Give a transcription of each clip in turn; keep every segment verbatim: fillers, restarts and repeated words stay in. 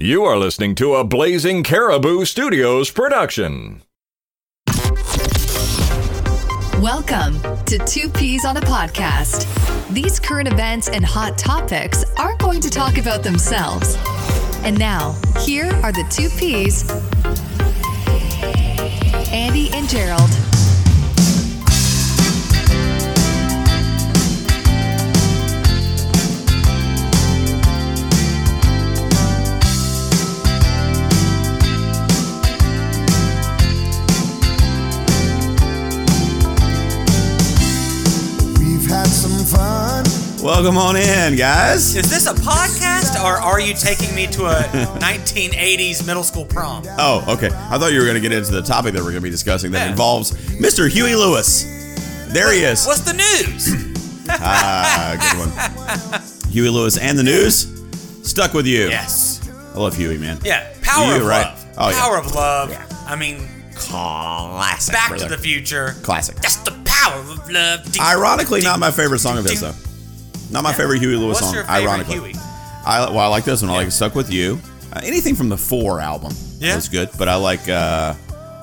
You are listening to a Blazing Caribou Studios production. Welcome to Two Peas on a Podcast. These current events and hot topics aren't going to talk about themselves. And now, here are the two Peas, Andy and Gerald. Welcome on in, guys. Is this a podcast, or are you taking me to a nineteen eighties middle school prom? Oh, okay. I thought you were going to get into the topic that we're going to be discussing that Yeah. involves Mister Huey Lewis. There he is. What's the news? Ah, good one. Huey Lewis and the news. Stuck with you. Yes. I love Huey, man. Yeah. Power You, of right? love. Oh, yeah. Power of love. Yeah. I mean, Classic. Back brother. to the Future. Classic. That's the power of love. Ironically, not my favorite song of his, though. Not my favorite Huey Lewis What's song. your favorite ironically, Huey? I well, I like this one. I like Stuck with You. Uh, anything from the Four album Yeah. was good, but I like. Uh,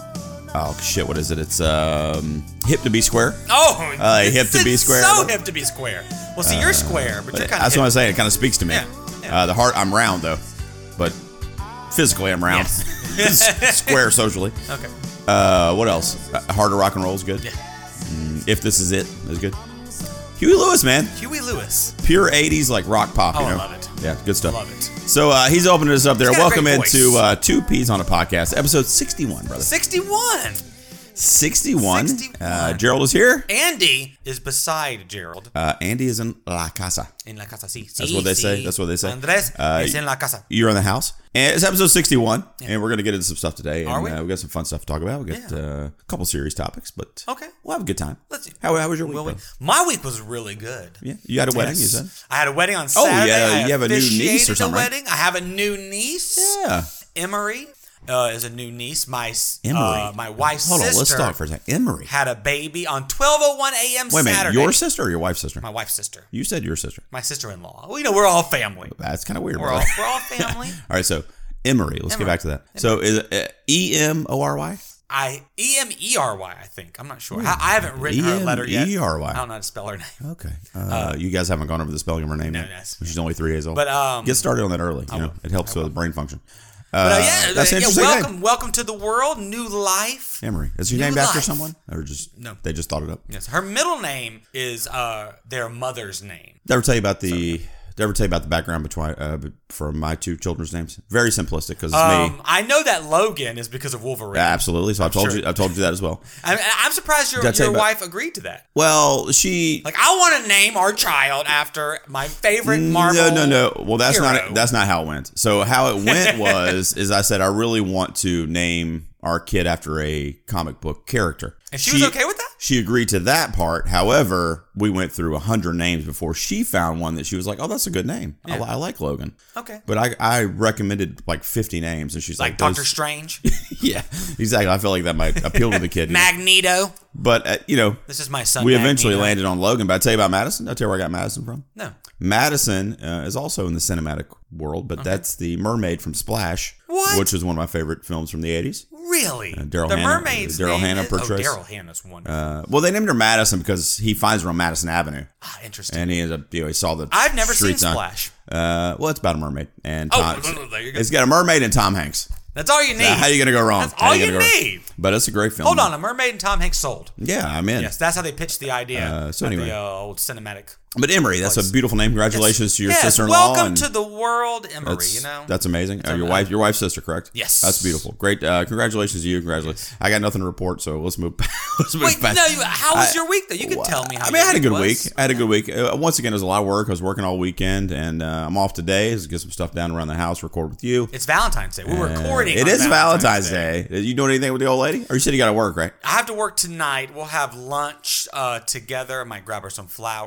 oh shit, what is it? It's um, Hip to Be Square. Oh, Uh, hip it's to be square. So hip to be square. Well, see, you're square, but you're kind of. That's what I'm saying. It kind of speaks to me. Yeah, yeah. Uh, the heart, I'm round though, but physically I'm round. Yes. Square socially. Okay. Uh, what else? Uh, Heart of Rock and Roll is good. Yeah. Mm, If This Is It is good. Huey Lewis, man. Huey Lewis. Pure eighties like rock pop. Oh, you I know? love it. Yeah, good stuff. Love it. So uh, he's opening us up there. He's got a Welcome great voice. into uh, Two Peas on a Podcast, episode sixty-one, brother. sixty-one. sixty-one. sixty-one. Uh, Gerald is here. Andy is beside Gerald. Uh, Andy is in La Casa. En la casa, sí. That's sí, what they say. sí. That's what they say. Andres Uh, is en la casa. You're in the house. And it's episode sixty-one, and we're going to get into some stuff today. And, Are we? Uh, we got some fun stuff to talk about. We got Yeah. uh, a couple serious topics, but Okay. we'll have a good time. Let's see. How, how was your week, Will we- brother? My week was really good. Yeah, you had a wedding, you Yes. said? I had a wedding on Oh, Saturday. yeah, I you have a new niece or officiated something, a right? wedding. I have a new niece. Yeah. Emery uh, is a new niece. My Emery. uh, my wife's Hold sister on, let's talk for a second. Emery. had a baby on twelve oh one a.m. Wait a minute, Saturday. your sister or your wife's sister? My wife's sister. You said your sister. My sister-in-law. Well, you know, we're all family. That's kind of weird, We're all, brother. we're all family. All right, so Emery. Let's get Emery. back to that. So is it uh, E M O R Y? I E M E R Y, I think. I'm not sure. I, I haven't written her a letter yet. E M E R Y. I don't know how to spell her name. Okay. Uh, you guys haven't gone over the spelling of her name No, yet? yes. She's only three days old. But, um, Get started on that early. You know, will. it helps with the brain function. But uh, Uh, yeah, that's an yeah, interesting welcome, name. welcome to the world, new life. Emery. Is your New named after life. someone? Or just, No. they just thought it up? Yes, her middle name is uh, their mother's name. Did I ever tell you about the, did I ever tell you about the background between, uh, for my two children's names? Very simplistic because it's Um, me. I know that Logan is because of Wolverine. Yeah, absolutely. So I've told sure. you, I've told you that as well. I'm, I'm surprised your, Did I tell your you about- wife agreed to that. Well, she, Like, I want to name our child after my favorite Marvel. No, no, no. Well, that's hero. not that's not how it went. So how it went was is I said I really want to name our kid after a comic book character. And she was okay with that? She agreed to that part. However, we went through a hundred names before she found one that she was like, "Oh, that's a good name. I, Yeah. I like Logan." Okay. But I, I recommended like fifty names, and she's like, Like Doctor those- Strange, Yeah, exactly. I feel like that might appeal to the kid. you know? Magneto. But uh, you know, This is my son. we eventually Magneto. landed on Logan. But I tell you about Madison. I'll tell you where I got Madison from. No. Madison uh, is also in the cinematic world, but that's the mermaid from Splash, What? which is one of my favorite films from the eighties. Really? Daryl the Hannah- mermaid's Daryl name Hannah is- portrays- Oh, Daryl Hannah's wonderful. Uh, well, they named her Madison because he finds her on Madison Avenue, ah, interesting. and he ended up, you know, he saw the I've never seen streets on- Splash. Uh, well, it's about a mermaid, and Oh, Tom, there you go. it's got a mermaid and Tom Hanks. That's all you need. Uh, how you gonna go wrong? That's How all gonna you go wrong? need. But it's a great film. Hold on, a mermaid and Tom Hanks sold. Yeah, I'm in. Yes, that's how they pitched the idea. Uh, so at anyway. the uh, old cinematic. But Emery, that's a beautiful name. Congratulations to your yes, sister-in-law. welcome and to the world, Emery. That's, You know, that's amazing. Uh, your amazing. wife, your wife's sister, correct? Yes. That's beautiful. Great. Uh, congratulations to you. Congratulations. I got nothing to report, so let's move. let's move Wait, past. no. You, how was I- your week though? You can tell me how. I mean, I had a your good was. week. I had a good week. Uh, once again, it was a lot of work. I was working all weekend, and uh, I'm off today. Let's get some stuff down around the house, record with you. It's Valentine's Day. We're Uh, recording. It on is Valentine's, Day. Day. You doing anything with the old lady? Or you said you got to work, right? I have to work tonight. We'll have lunch uh, together. I might grab her some flowers.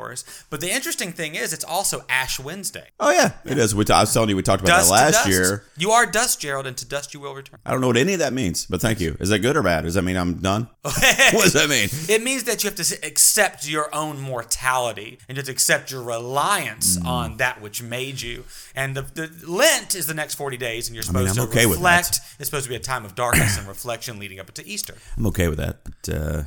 But the interesting thing is, it's also Ash Wednesday. Oh, yeah, it is. We t- I was telling you, we talked about Dust that to last dust. year. You are dust, Gerald, and to dust you will return. I don't know what any of that means, but thank you. Is that good or bad? Does that mean I'm done? What does that mean? It means that you have to accept your own mortality and just accept your reliance Mm. on that which made you. And the, the Lent is the next forty days, and you're I mean, supposed I'm to okay with reflect. that. It's supposed to be a time of darkness and reflection leading up into Easter. I'm okay with that, but uh,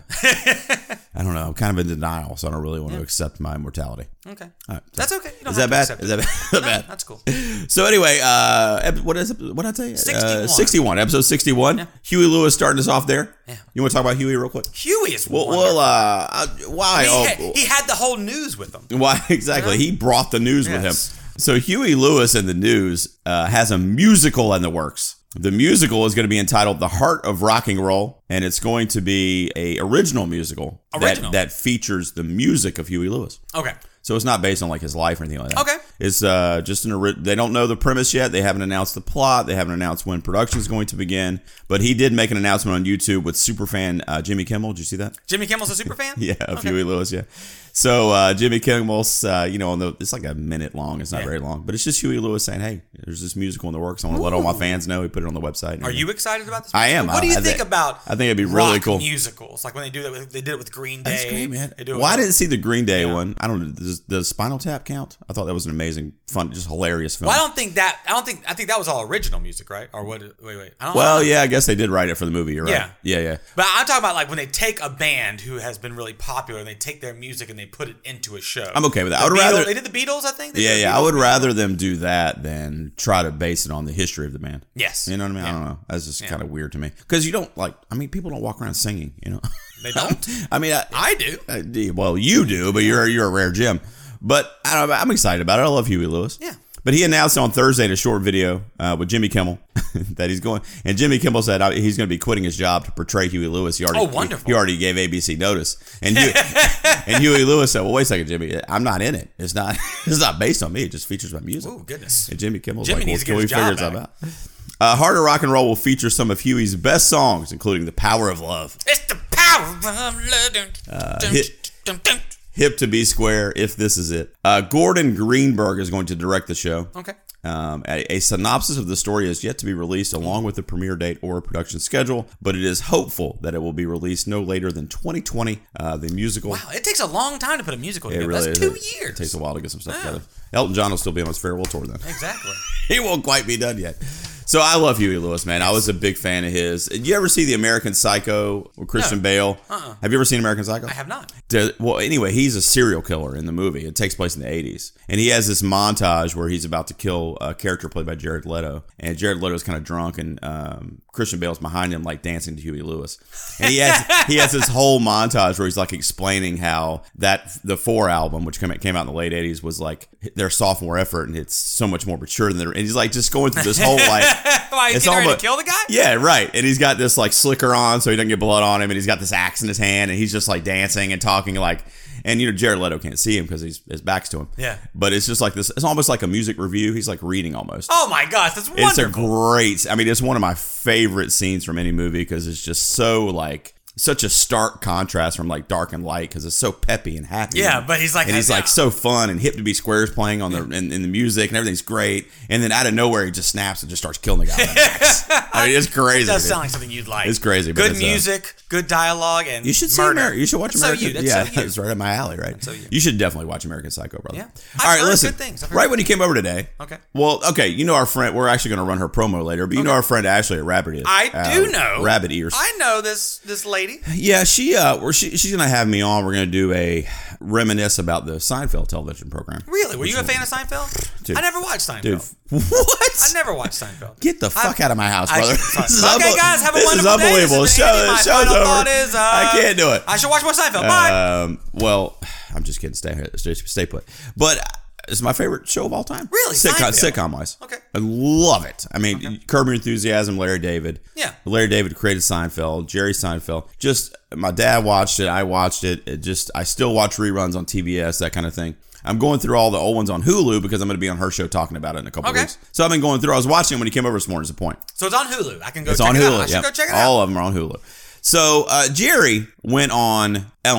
I don't know. I'm kind of in denial, so I don't really want to accept my mortality. Okay. All right, so- That's okay. You don't Is have that to bad? accept Is it. that bad? No, bad? that's cool. So anyway, uh, ep- what is it? What did I tell you? sixty-one. Uh, sixty-one. Episode sixty-one. Yeah. Huey Lewis starting us off there. Yeah. You want to talk about Huey real quick? Huey is Well, wonderful. well uh, uh, why? he, oh, had, he had the whole news with him. Why exactly? He brought the news with Yes. him. So Huey Lewis and the News uh, has a musical in the works. The musical is going to be entitled "The Heart of Rock and Roll," and it's going to be a original musical Original. that that features the music of Huey Lewis. Okay. So it's not based on like his life or anything like that. Okay. It's uh, just an ori- they don't know the premise yet. They haven't announced the plot. They haven't announced when production is going to begin. But he did make an announcement on YouTube with superfan uh, Jimmy Kimmel. Did you see that? Jimmy Kimmel's a super fan? Yeah, of Okay. Huey Lewis. Yeah. So uh, Jimmy Kimmel's, uh, you know, on the it's like a minute long. It's not Yeah. very long, but it's just Huey Lewis saying, "Hey, there's this musical in the works. I want to let all my fans know." He put it on the website. and Are everything. you excited about this? I am. What do you I- I think think- about I think it'd be really rock cool. musicals? Like when they do that, with, they did it with Green Day. That's great, man. They do it Well, I with- didn't see the Green Day Yeah. one. I don't know. Does, does Spinal Tap count? I thought that was an amazing, fun, just hilarious film. Well, I don't think that. I don't think. I think that was all original music, right? Or what? Wait, wait. I don't Well, know. yeah, I guess they did write it for the movie. You're right. Yeah. Yeah, yeah. But I'm talking about like when they take a band who has been really popular and they take their music and they put it into a show. I'm okay with that. The I would Beatles- rather- They did the Beatles, I think. They Yeah, did the yeah. I Beatles would music. rather them do that than try to base it on the history of the band. Yes. You know what I mean? I Yeah. don't know. That's just kind of weird to me. Because you don't, like, I mean, people don't walk around singing, you know? They don't? I mean, I, I do. I, I- well, you do, but you're you're a rare gem. But I don't know, I'm excited about it. I love Huey Lewis. Yeah. But he announced on Thursday in a short video uh, with Jimmy Kimmel that he's going. And Jimmy Kimmel said uh, he's going to be quitting his job to portray Huey Lewis. He already, Oh, wonderful. He, he already gave A B C notice. And Huey, and Huey Lewis said, "Well, wait a second, Jimmy. I'm not in it. It's not. It's not based on me. It just features my music." Oh, goodness. And Jimmy Kimmel's Jimmy like, needs "Well, to can get we his figure job something out?" Uh, Heart of Rock and Roll will feature some of Huey's best songs, including "The Power of Love," It's the power of love. Uh, Dun, hit- dun, dun. "Hip to Be Square," "If This Is It." Uh, Gordon Greenberg is going to direct the show. Okay. Um, a, a synopsis of the story is yet to be released along with the premiere date or production schedule, but it is hopeful that it will be released no later than twenty twenty. Uh, the musical. Wow, it takes a long time to put a musical It together. really That's is. two It- years. It takes a while to get some stuff Yeah. together. Elton John will still be on his farewell tour then. Exactly. He won't quite be done yet. So I love Huey Lewis, man. I was a big fan of his. Did you ever see The American Psycho with Christian No. Bale? Uh-uh. Have you ever seen American Psycho? I have not. Did- well, anyway, he's a serial killer in the movie. It takes place in the eighties. And he has this montage where he's about to kill a character played by Jared Leto. And Jared Leto's kind of drunk, and um, Christian Bale's behind him, like dancing to Huey Lewis. And he has he has this whole montage where he's like explaining how that the Four album, which came, came out in the late eighties, was like their sophomore effort, and it's so much more mature than their. And he's like just going through this whole like. Why, he's It's getting ready almost- to kill the guy? Yeah, right. And he's got this like slicker on so he doesn't get blood on him, and he's got this axe in his hand, and he's just like dancing and talking like. And you know Jared Leto can't see him because he's his back's to him. Yeah. But it's just like this. It's almost like a music review. He's like reading almost. Oh my gosh, that's wonderful. It's a great. I mean, it's one of my favorite scenes from any movie because it's just so like. Such a stark contrast from like dark and light because it's so peppy and happy. Yeah, and, but he's like- and he's like so fun and Hip to Be Squares playing on the in, in the music and everything's great. And then out of nowhere he just snaps and just starts killing the guy. With an axe. I mean, it's crazy. It does dude. sound like something you'd like. It's crazy, but Good it's, uh, music, good dialogue, and You should see murder. America. You should watch That's American. So you. That's yeah, so you. that's right up my alley, right? so you. You should definitely watch American Psycho, brother. Yeah. All I've right, heard listen. good things. I've heard Right good when you came over today. Okay. Well, okay, you know our friend. We're actually going to run her promo later, but you know our friend Ashley at Rabbit Ears. I do uh, know. Rabbit Ears. I know this this lady. Yeah, she uh, we're, she, she's gonna have me on. We're gonna do a reminisce about the Seinfeld television program. Really? Were you a fan of Seinfeld? Dude. I never watched Seinfeld. Dude, what? I never watched Seinfeld. Get the fuck I- out of my house, I- brother. sorry. This is Okay, unbe- guys, have a this wonderful is day. unbelievable. This is Show, Andy. My show's final over. thought is, uh, I can't do it. I should watch more Seinfeld. Bye. Um, well, I'm just kidding. Stay here. Stay, stay put. But it's my favorite show of all time. Really? Sitcom, Seinfeld? sitcom wise. Okay. I love it. I mean, Curb Your Enthusiasm, Larry David. Yeah. Larry David created Seinfeld. Jerry Seinfeld. Just my dad watched it. I watched it. It just I still watch reruns on T B S, that kind of thing. I'm going through all the old ones on Hulu because I'm going to be on her show talking about it in a couple Okay. weeks. So I've been going through. I was watching it when he came over this morning. Is the point? So it's on Hulu. I can go It's check on it Hulu. out. I should yep. go check it All out. of them are on Hulu. So uh, Jerry went on Ellen.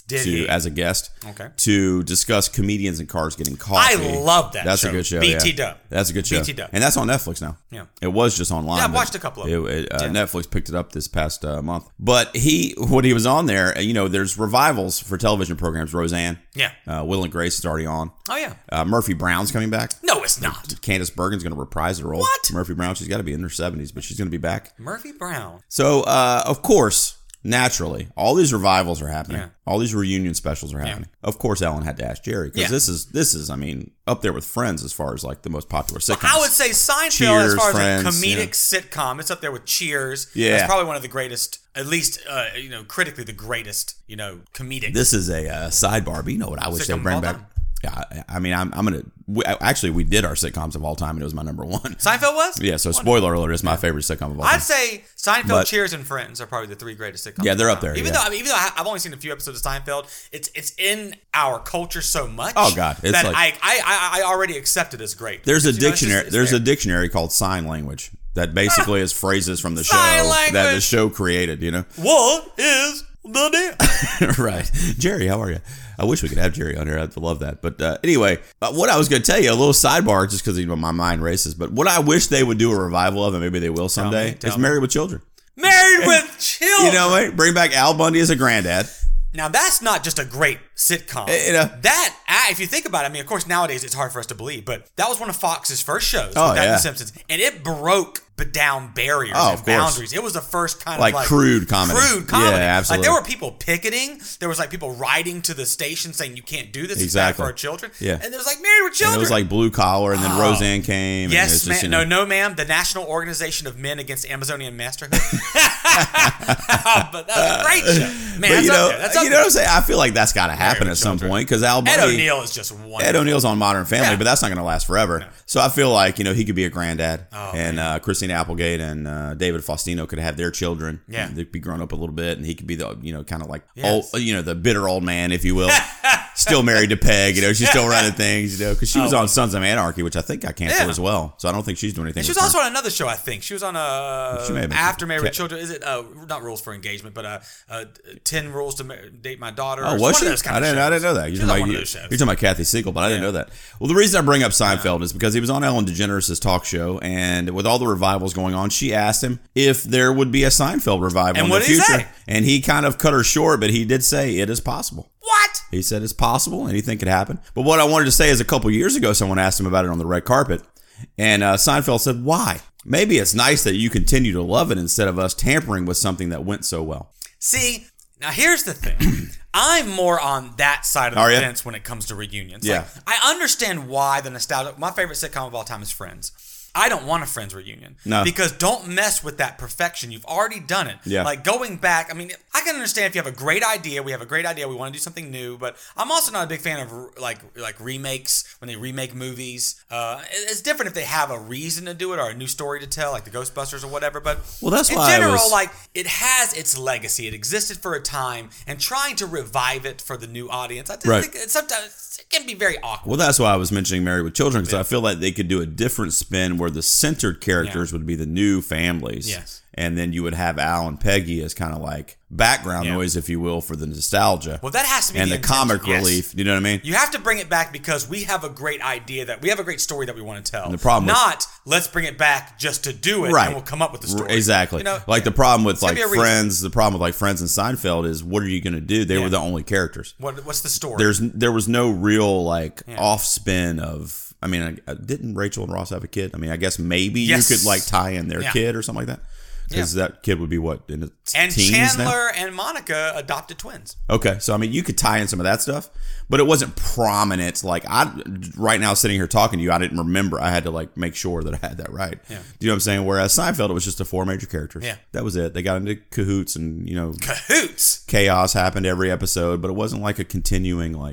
Did to he? as a guest Okay. to discuss comedians and cars getting coffee. I love that That's show. a good show. B T yeah. Dub. That's a good show. B T Dub. And that's on Netflix now. Yeah. It was just online. Yeah, I've but watched a couple of them. It, it, uh, Yeah. Netflix picked it up this past uh, month. But he, when he was on there, you know, there's revivals for television programs. Roseanne. Yeah. Uh, Will and Grace is already on. Oh, yeah. Uh, Murphy Brown's coming back. No, it's not. Candace Bergen's going to reprise the role. What? Murphy Brown, she's got to be in her seventies, but she's going to be back. Murphy Brown. So, uh, of course, naturally, all these revivals are happening. Yeah. All these reunion specials are happening. Of course, Ellen had to ask Jerry because Yeah. this is this is, I mean, up there with Friends as far as like the most popular sitcoms. I would say Seinfeld, Cheers, as far as Friends, a comedic yeah. sitcom, it's up there with Cheers. Yeah. It's probably one of the greatest, at least, uh, you know, critically the greatest, you know, comedic. This is a uh, sidebar, but you know what I wish they Sitcom would bring of all back. time. Yeah, I, I mean, I'm, I'm gonna. We, actually, we did our sitcoms of all time, and it was my number one. Seinfeld was? Yeah. So, spoiler alert, it's my favorite sitcom of all time. I'd say Seinfeld, But- Cheers, and Friends are probably the three greatest sitcoms. Yeah, they're of up all time. there, Even yeah. though, I mean, even though I- I've only seen a few episodes of Seinfeld, it's it's in our culture so much. Oh, God, it's that like- I, I I I already accept it as great. There's a Because, you know, it's just- dictionary. it's There's there. a dictionary called sign language that basically is phrases from the show Sign that the language. show created. You know. What is the deal? Right. Jerry, how are you? I wish we could have Jerry on here. I'd love that. But uh, anyway, uh, what I was going to tell you, a little sidebar, just because you know, my mind races, but what I wish they would do a revival of, and maybe they will someday, me, tell is me. Married with Children. Married with Children. You know what? Bring back Al Bundy as a granddad. Now that's not just a great sitcom. You know. That, ah, if you think about it, I mean, of course nowadays it's hard for us to believe, but that was one of Fox's first shows. Oh, with that and yeah. The Simpsons, and it broke b- down barriers Oh, and of course. boundaries. It was the first kind Like of like crude comedy. Crude comedy. Yeah, absolutely. Like there were people picketing. There was like people writing to the station saying you can't do this. It's bad Exactly. for our children. Yeah. And there was like Married with Children. And it was like blue collar, and then Oh. Roseanne came. and it Yes, was just, ma'am. you know, No, no, ma'am. The National Organization of Men Against Amazonian Masterhood. Oh, but that was a great show. Man, But that's you know, up there. That's up you know there. what I'm saying? I feel like that's got to happen with at some Children. point because Al Ed Bundy. O'Neill is just one. Ed O'Neill's on Modern Family, Yeah. but that's not going to last forever. So I feel like, you know, he could be a granddad, Oh, and uh, Christina Applegate and uh, David Faustino could have their children. Yeah. They'd be grown up a little bit, and he could be the, you know, kind of like Yes. old, you know, the bitter old man, if you will. Still married to Peg, you know, she's still running things, you know, because she was Oh. on Sons of Anarchy, which I think got canceled Yeah. as well. So I don't think she's doing anything. And she was with also her. on another show, I think. She was on uh, She may have been- After Married with Ca- Children. Is it uh, not Rules for Engagement, but uh, uh, ten Rules to Ma- Date My Daughter? Oh, It's was one she? of those kind I of didn't. I shows. didn't know that. You're She was on talking, one about, of you, those shows. you're talking about Kathy Siegel, but I didn't Yeah. know that. Well, the reason I bring up Seinfeld is because he was on Ellen DeGeneres' talk show, and with all the revivals going on, she asked him if there would be a Seinfeld revival And in what the did he future, say? and he kind of cut her short, but he did say it is possible. What? He said it's possible, anything could happen. But what I wanted to say is a couple years ago, someone asked him about it on the red carpet, and uh, Seinfeld said, "Why? Maybe it's nice that you continue to love it instead of us tampering with something that went so well." See, now here's the thing. I'm more on that side of Are the ya? fence when it comes to reunions. Yeah. Like, I understand why the nostalgia. My favorite sitcom of all time is Friends. I don't want a Friends reunion. No. Because don't mess with that perfection. You've already done it. Yeah. Like going back, I mean, I can understand if you have a great idea. We have a great idea. We want to do something new. But I'm also not a big fan of like like remakes when they remake movies. Uh, it- it's different if they have a reason to do it or a new story to tell, like the Ghostbusters or whatever. But Well, that's in why I general, was- like it has its legacy. It existed for a time, and trying to revive it for the new audience, I just Right. think it sometimes it can be very awkward. Well, that's why I was mentioning Married with Children, because I feel like they could do a different spin where the centered characters would be the new families. Yes. And then you would have Al and Peggy as kind of like background Yeah. noise, if you will, for the nostalgia. Well, that has to be and the the, comic intention, yes. relief. You know what I mean? You have to bring it back because we have a great idea that we have a great story that we want to tell. the problem with- not let's bring it back just to do it, Right. and we'll come up with the story. Exactly. You know, like the problem with gotta like be a reason. Friends, the problem with like Friends and Seinfeld is what are you going to do? They Yeah. were the only characters. what, what's the story? There's there was no real like Yeah. off spin of. I mean, I- didn't Rachel and Ross have a kid? I mean, I guess maybe Yes. you could like tie in their Yeah. kid or something like that. Because that kid would be what in its and teens now? Chandler and Monica adopted twins. Okay, so I mean, you could tie in some of that stuff, but it wasn't prominent. Like I, right now, sitting here talking to you, I didn't remember. I had to like make sure that I had that right. Yeah. Do you know what I'm saying? Whereas Seinfeld, it was just the four major characters. Yeah. That was it. They got into cahoots, and you know, Cahoots. chaos happened every episode, but it wasn't like a continuing like.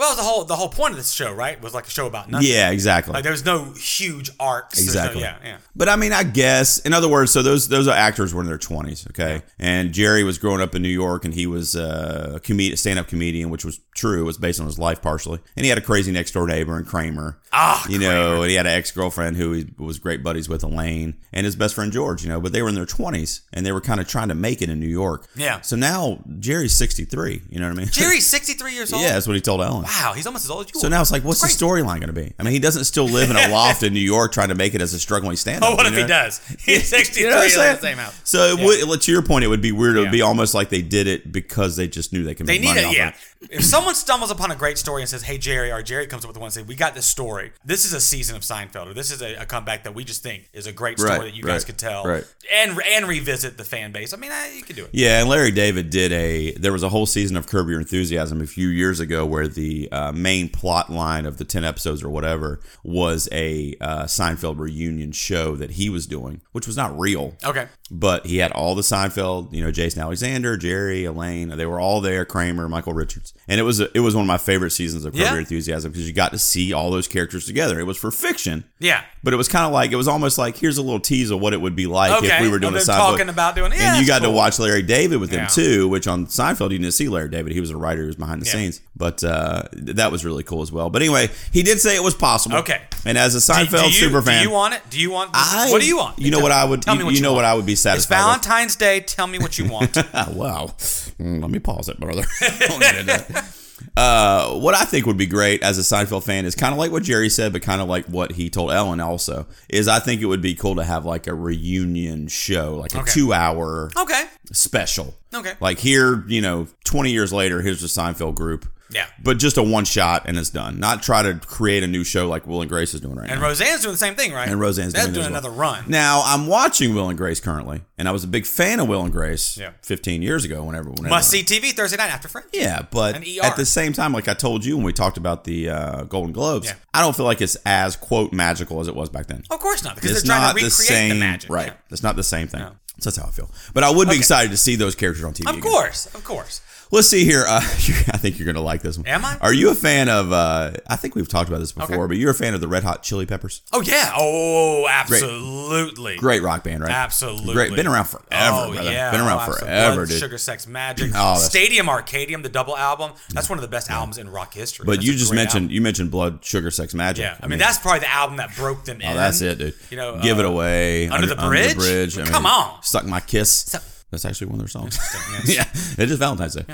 Well, the whole the whole point of this show, right, was like a show about nothing. Yeah, exactly. Like there was no huge arcs. There's Exactly. No, yeah, yeah. But I mean, I guess, in other words, so those those are actors were in their twenties, okay? Yeah. And Jerry was growing up in New York, and he was uh, a comedian, stand-up comedian, which was true. It was based on his life partially. And he had a crazy next-door neighbor in Kramer. Ah, You Kramer. know, and he had an ex-girlfriend who he was great buddies with, Elaine, and his best friend George, you know, but they were in their twenties, and they were kind of trying to make it in New York. Yeah. So now Jerry's sixty-three, you know what I mean? Jerry's sixty-three years old? Yeah, that's what he told Ellen. Wow, he's almost as old as you So are. now it's like, what's the Great. storyline going to be? I mean, he doesn't still live in a loft in New York trying to make it as a struggling stand-up. Oh, what you if he know? does? He's sixty-three You know what I'm in saying? the same house. So it Yeah. would, to your point, it would be weird. It would Yeah. be almost like they did it because they just knew they could They make need money it, off yeah. it. If someone stumbles upon a great story and says, "Hey, Jerry," or Jerry comes up with one and says, "We got this story. This is a season of Seinfeld, or this is a, a comeback that we just think is a great story Right, that you right, guys could tell, right. and and revisit the fan base." I mean, I, you could do it. Yeah, and Larry David did a. There was a whole season of Curb Your Enthusiasm a few years ago where the uh, main plot line of the ten episodes or whatever was a uh, Seinfeld reunion show that he was doing, which was not real. Okay. But he had all the Seinfeld, you know, Jason Alexander, Jerry, Elaine. They were all there. Kramer, Michael Richards, and it was a, it was one of my favorite seasons of Curb Yeah. Your Enthusiasm because you got to see all those characters together. It was for fiction. Yeah. But it was kind of like, it was almost like, here's a little tease of what it would be like Okay. if we were doing Of a them Seinfeld. talking about doing it. Yeah, and you that's got cool. to watch Larry David with Yeah. him too, which on Seinfeld, you didn't see Larry David. He was a writer who was behind the Yeah. scenes. But uh, that was really cool as well. But anyway, he did say it was possible. Okay. And as a Do, Seinfeld do you, super fan, do you want it? Do you want? This? I, what do you want? You know Tell what me. I would, Tell you, me what you you, know want. what I would be It's satisfied with? Valentine's Day. Tell me what you want. Wow. Mm, let me pause it, brother. Don't get into that. Uh, what I think would be great as a Seinfeld fan is kind of like what Jerry said, but kind of like what he told Ellen also, is I think it would be cool to have like a reunion show, like a Okay. two hour Okay. special. Okay. Like here, you know, twenty years later, here's the Seinfeld group. Yeah. But just a one shot and it's done. Not try to create a new show like Will and Grace is doing right And now. Roseanne's doing the same thing, right? And Roseanne's That's doing, doing it as well. another run. Now, I'm watching Will and Grace currently, and I was a big fan of Will and Grace Yeah. fifteen years ago, whenever. whenever Must see T V Thursday night after Friends. Yeah, but And E R. at the same time, like I told you when we talked about the uh, Golden Globes, Yeah. I don't feel like it's as, quote, magical as it was back then. Of course not, because It's they're trying not to recreate the the, same, magic. right? Yeah. It's not the same thing. No. So that's how I feel. But I would be Okay. excited to see those characters on T V Of again. course, of course. Let's see here. Uh, I think you're going to like this one. Am I? Are you a fan of, uh, I think we've talked about this before, Okay. but you're a fan of the Red Hot Chili Peppers? Oh yeah. Oh, absolutely. Great rock band, right? Absolutely. Great. Been around forever, Oh brother. yeah. Been around oh, absolutely. forever, Blood, dude. Sugar, Sex, Magic. Oh, that's- Stadium Arcadium, the double album. That's one of the best albums in rock history. But That's you a just great mentioned album. you mentioned Blood, Sugar, Sex, Magic. Yeah, I mean that's probably the album that broke them in. Oh, that's it, dude. You know, Give uh, It Away. Under the Bridge? bridge. I Come mean, on. Suck My Kiss. Suck- That's actually one of their songs. Yes. Yeah, it's just Valentine's Day.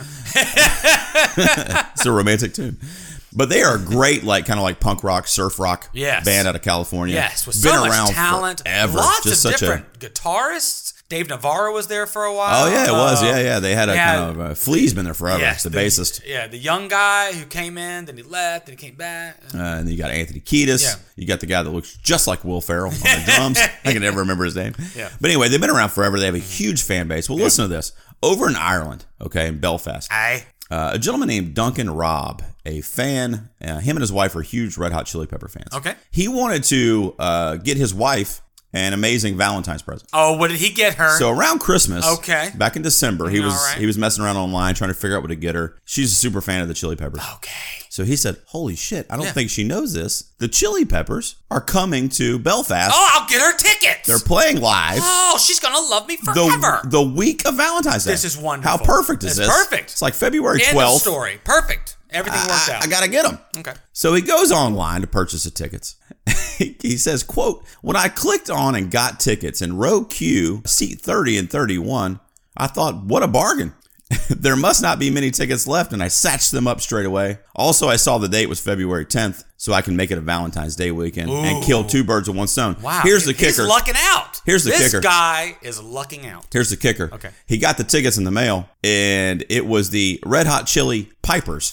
It's a romantic tune. But they are a great, like, kind of like punk rock, surf rock Yes. band out of California. Yes, with Been so much around talent, forever. lots just of such different guitarists. Dave Navarro was there for a while. A, oh, yeah, it was. Uh, Yeah, yeah. They had a they kind had- of, uh, Flea's been there forever. Yes, the, bassist. Yeah, the young guy who came in, then he left, then he came back. Uh, and then you got Anthony Kiedis. Yeah. You got the guy that looks just like Will Ferrell on the drums. I can never remember his name. Yeah. But anyway, they've been around forever. They have a huge fan base. Well, listen to this. Over in Ireland, okay, in Belfast, Aye. uh, a gentleman named Duncan Robb, a fan, uh, him and his wife are huge Red Hot Chili Pepper fans. Okay. He wanted to uh, get his wife an amazing Valentine's present. Oh, what did he get her? So around Christmas, Okay. back in December, he All was right. he was messing around online trying to figure out what to get her. She's a super fan of the Chili Peppers. okay. So he said, holy shit, I don't Yeah. think she knows this. The Chili Peppers are coming to Belfast. Oh, I'll get her tickets. They're playing live Oh, she's gonna love me the, forever. the week of Valentine's Day. This is wonderful. How perfect is It's this? perfect. It's like February End of twelfth. story. Perfect. Everything worked I, out. I gotta get them. Okay. So he goes online to purchase the tickets. He says, quote, when I clicked on and got tickets in row Q, seat thirty and thirty-one, I thought, what a bargain. There must not be many tickets left, and I satched them up straight away. Also, I saw the date was February tenth, so I can make it a Valentine's Day weekend and kill two birds with one stone. Wow. Here's the He's kicker. lucking out. Here's the this kicker. This guy is lucking out. Here's the kicker. Okay. He got the tickets in the mail, and it was the Red Hot Chili Pipers.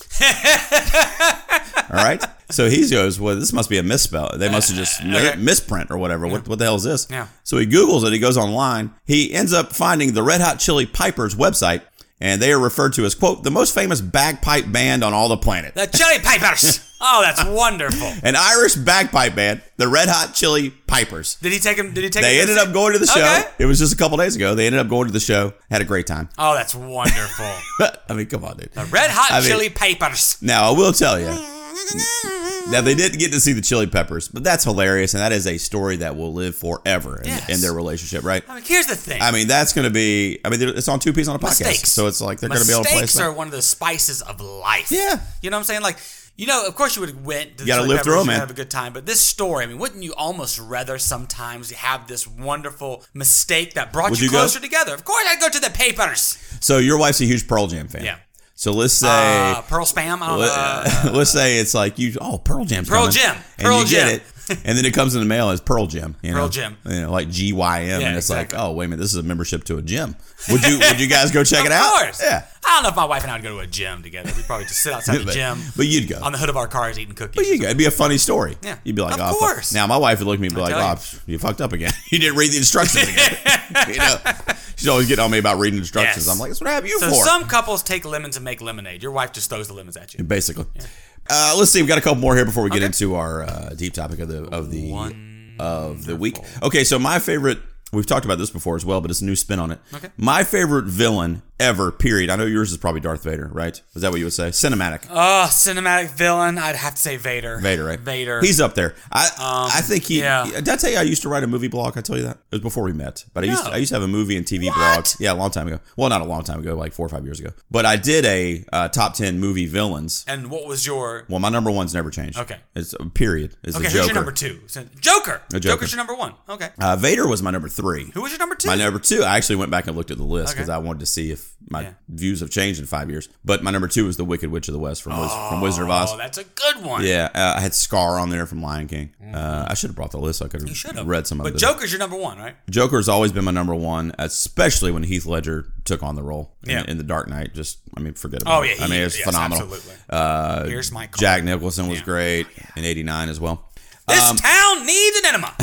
All right? So he goes, well, this must be a misspell. They must have just mi- Okay. misprint or whatever. What, what the hell is this? Yeah. So he Googles it. He goes online. He ends up finding the Red Hot Chili Pipers website, and they are referred to as, quote, the most famous bagpipe band on all the planet. The Chili Pipers. Oh, that's wonderful. An Irish bagpipe band, the Red Hot Chili Pipers. Did he take him? Did he take? They him ended up going to the show. Okay. It was just a couple days ago. They ended up going to the show. Had a great time. Oh, that's wonderful. I mean, come on, dude. The Red Hot I mean, Chili Peppers. Now, I will tell you. Now, they didn't get to see the Chili Peppers, but that's hilarious, and that is a story that will live forever in, Yes. in their relationship, right? I mean, here's the thing. I mean, that's going to be, I mean, it's on Two Peas on a Podcast, Mistakes. so it's like they're going to be able to play Mistakes stuff. are one of the spices of life. Yeah. You know what I'm saying? Like, you know, of course you would have went to the You gotta Chili live Peppers, through 'em, you man. have a good time. But this story, I mean, wouldn't you almost rather sometimes have this wonderful mistake that brought Would you you go? closer together? Of course I'd go to the Papers. So your wife's a huge Pearl Jam fan. Yeah. So let's say, Uh, Pearl Spam. I don't know. Uh, let's say it's like you, oh, Pearl Jam's Pearl coming. Jam. And Pearl you Jam. get it, and then it comes in the mail as Pearl Jam. You know? Pearl Jam. You know, like G Y M, Yeah, and it's exactly. like, oh, wait a minute, this is a membership to a gym. Would you Would you guys go check it out? Of course. Yeah. I don't know if my wife and I would go to a gym together. We'd probably just sit outside the But- gym But you'd go. on the hood of our cars eating cookies. But you go. It'd be a funny story. Yeah. You'd be like, Of oh, fuck. course. Now my wife would look at me and be I like, tell oh, you. you fucked up again. You didn't read the instructions again. You know, she's always getting on me about reading instructions. Yes. I'm like, that's what I have you So for. some couples take lemons and make lemonade. Your wife just throws the lemons at you. Basically. Uh, let's see. We've got a couple more here before we get Okay. into our uh, deep topic of the of the Wonderful. of the week. Okay, so my favorite. We've talked about this before as well, but it's a new spin on it. Okay. My favorite villain ever, period. I know yours is probably Darth Vader, right? Is that what you would say? Cinematic. Oh, cinematic villain. I'd have to say Vader. Vader, right? Vader. He's up there. I Um, I think he. yeah. Did I tell you I used to write a movie blog? I tell you that it was before we met. But I used to, No. I used to have a movie and T V What? blog. Yeah, a long time ago. Well, not a long time ago, like four or five years ago. But I did a uh, top ten movie villains. And what was your... Well, my number one's never changed. Okay. It's a period. It's Okay, a who's Joker. your number two? So- Joker. A Joker. Joker's your number one. Okay. Uh, Vader was my number three. Who was your number two? My number two, I actually went back and looked at the list because Okay. I wanted to see if my Yeah. views have changed in five years. But my number two was the Wicked Witch of the West from, Wiz- from Wizard of Oz. Oh, that's a good one. Yeah, uh, I had Scar on there from Lion King. Uh, I should have brought the list. So I could You should have have. read some of But it. Joker's your number one, right? Joker's always been my number one, especially when Heath Ledger took on the role in, Yeah. in The Dark Knight. Just, I mean, forget about Oh, it. yeah, I mean, he- it's yes, phenomenal. absolutely. Uh, Here's my call. Jack Nicholson was Yeah. great in eighty-nine as well. This Um, town needs an enema.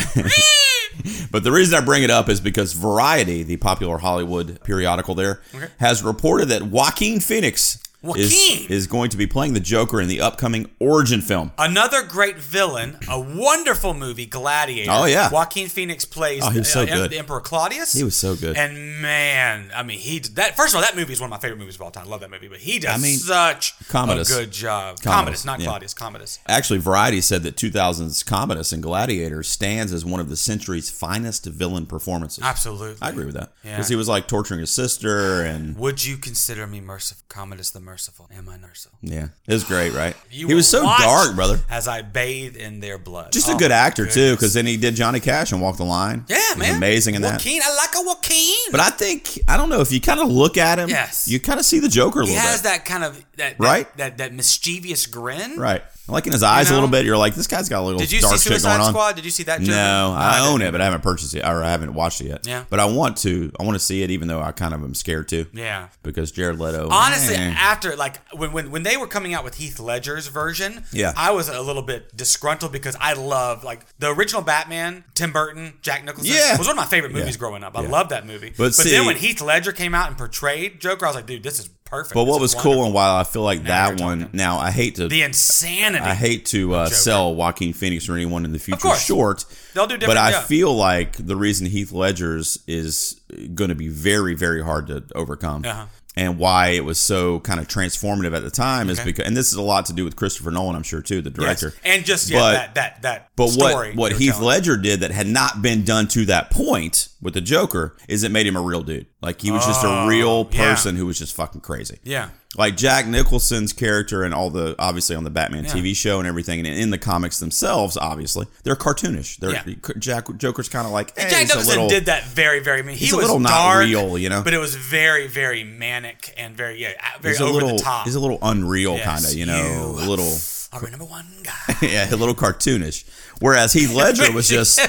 But the reason I bring it up is because Variety, the popular Hollywood periodical there, Okay. has reported that Joaquin Phoenix is, Joaquin? is going to be playing the Joker in the upcoming Origin film. Another great villain, a wonderful movie, Gladiator. Oh, yeah. Joaquin Phoenix plays Oh, he was so uh, good. the Emperor Claudius. He was so good. And man, I mean, he did that. First of all, that movie is one of my favorite movies of all time. I love that movie, but he does I mean, such Commodus. a good job. Commodus, Commodus, not yeah. Claudius. Commodus. Actually, Variety said that two thousands Commodus in Gladiator stands as one of the century's finest villain performances. Absolutely. I agree with that. Yeah. Because he was like torturing his sister and Would you consider me merciful? Commodus the merciful. Am I merciful? yeah, it was great, right? You he was will so watch dark, brother. As I bathe in their blood. Just Oh, a good my actor too, goodness. because then he did Johnny Cash and Walk the Line. Yeah, He was man. amazing in that. Joaquin, I like a Joaquin. But I think I don't know if you kind of look at him. Yes. You kind of see the Joker a he little has bit, that kind of that, that Right? that, that mischievous grin. right? Like in his eyes You a little know? bit. You're like, this guy's got a little Did you dark see shit Suicide going on. Squad? Did you see that? Joker? No, I didn't. own it, but I haven't purchased it or I haven't watched it yet. Yeah. But I want to. I want to see it, even though I kind of am scared to. Yeah. Because Jared Leto. Honestly, eh. after like when, when when they were coming out with Heath Ledger's version, Yeah. I was a little bit disgruntled because I love like the original Batman, Tim Burton, Jack Nicholson. Yeah. was one of my favorite movies Yeah. growing up. I Yeah. loved that movie. But But, see- then when Heath Ledger came out and portrayed Joker, I was like, dude, this is perfect. But This what is was cool, wonderful. and while I feel like Now that you're one, talking. now I hate to, The insanity. I hate to uh, Joker. sell Joaquin Phoenix or anyone in the future course. short. They'll do But different, I yeah. feel like the reason Heath Ledger's is going to be very, very hard to overcome. Uh-huh. And why it was so kind of transformative at the time is Okay. because, and this is a lot to do with Christopher Nolan, I'm sure too, the Yes. director. and just yeah, But- that that that. But story what what you were Heath telling. Ledger did that had not been done to that point with the Joker is it made him a real dude. Like he was just a Oh, real yeah. person who was just fucking crazy. Yeah. Like Jack Nicholson's character and all the obviously on the Batman Yeah. T V show and everything, and in the comics themselves, obviously they're cartoonish. They're Yeah. Jack Joker's kind of like hey, Jack he's a Nicholson little, did that very, very. I mean, he he's a was little not dark, real, you know? But it was very, very manic and very, yeah, very he's a over little the top. he's a little unreal Yes, kind of, you know, you a little are my number one guy. yeah, a little cartoonish. Whereas Heath Ledger was just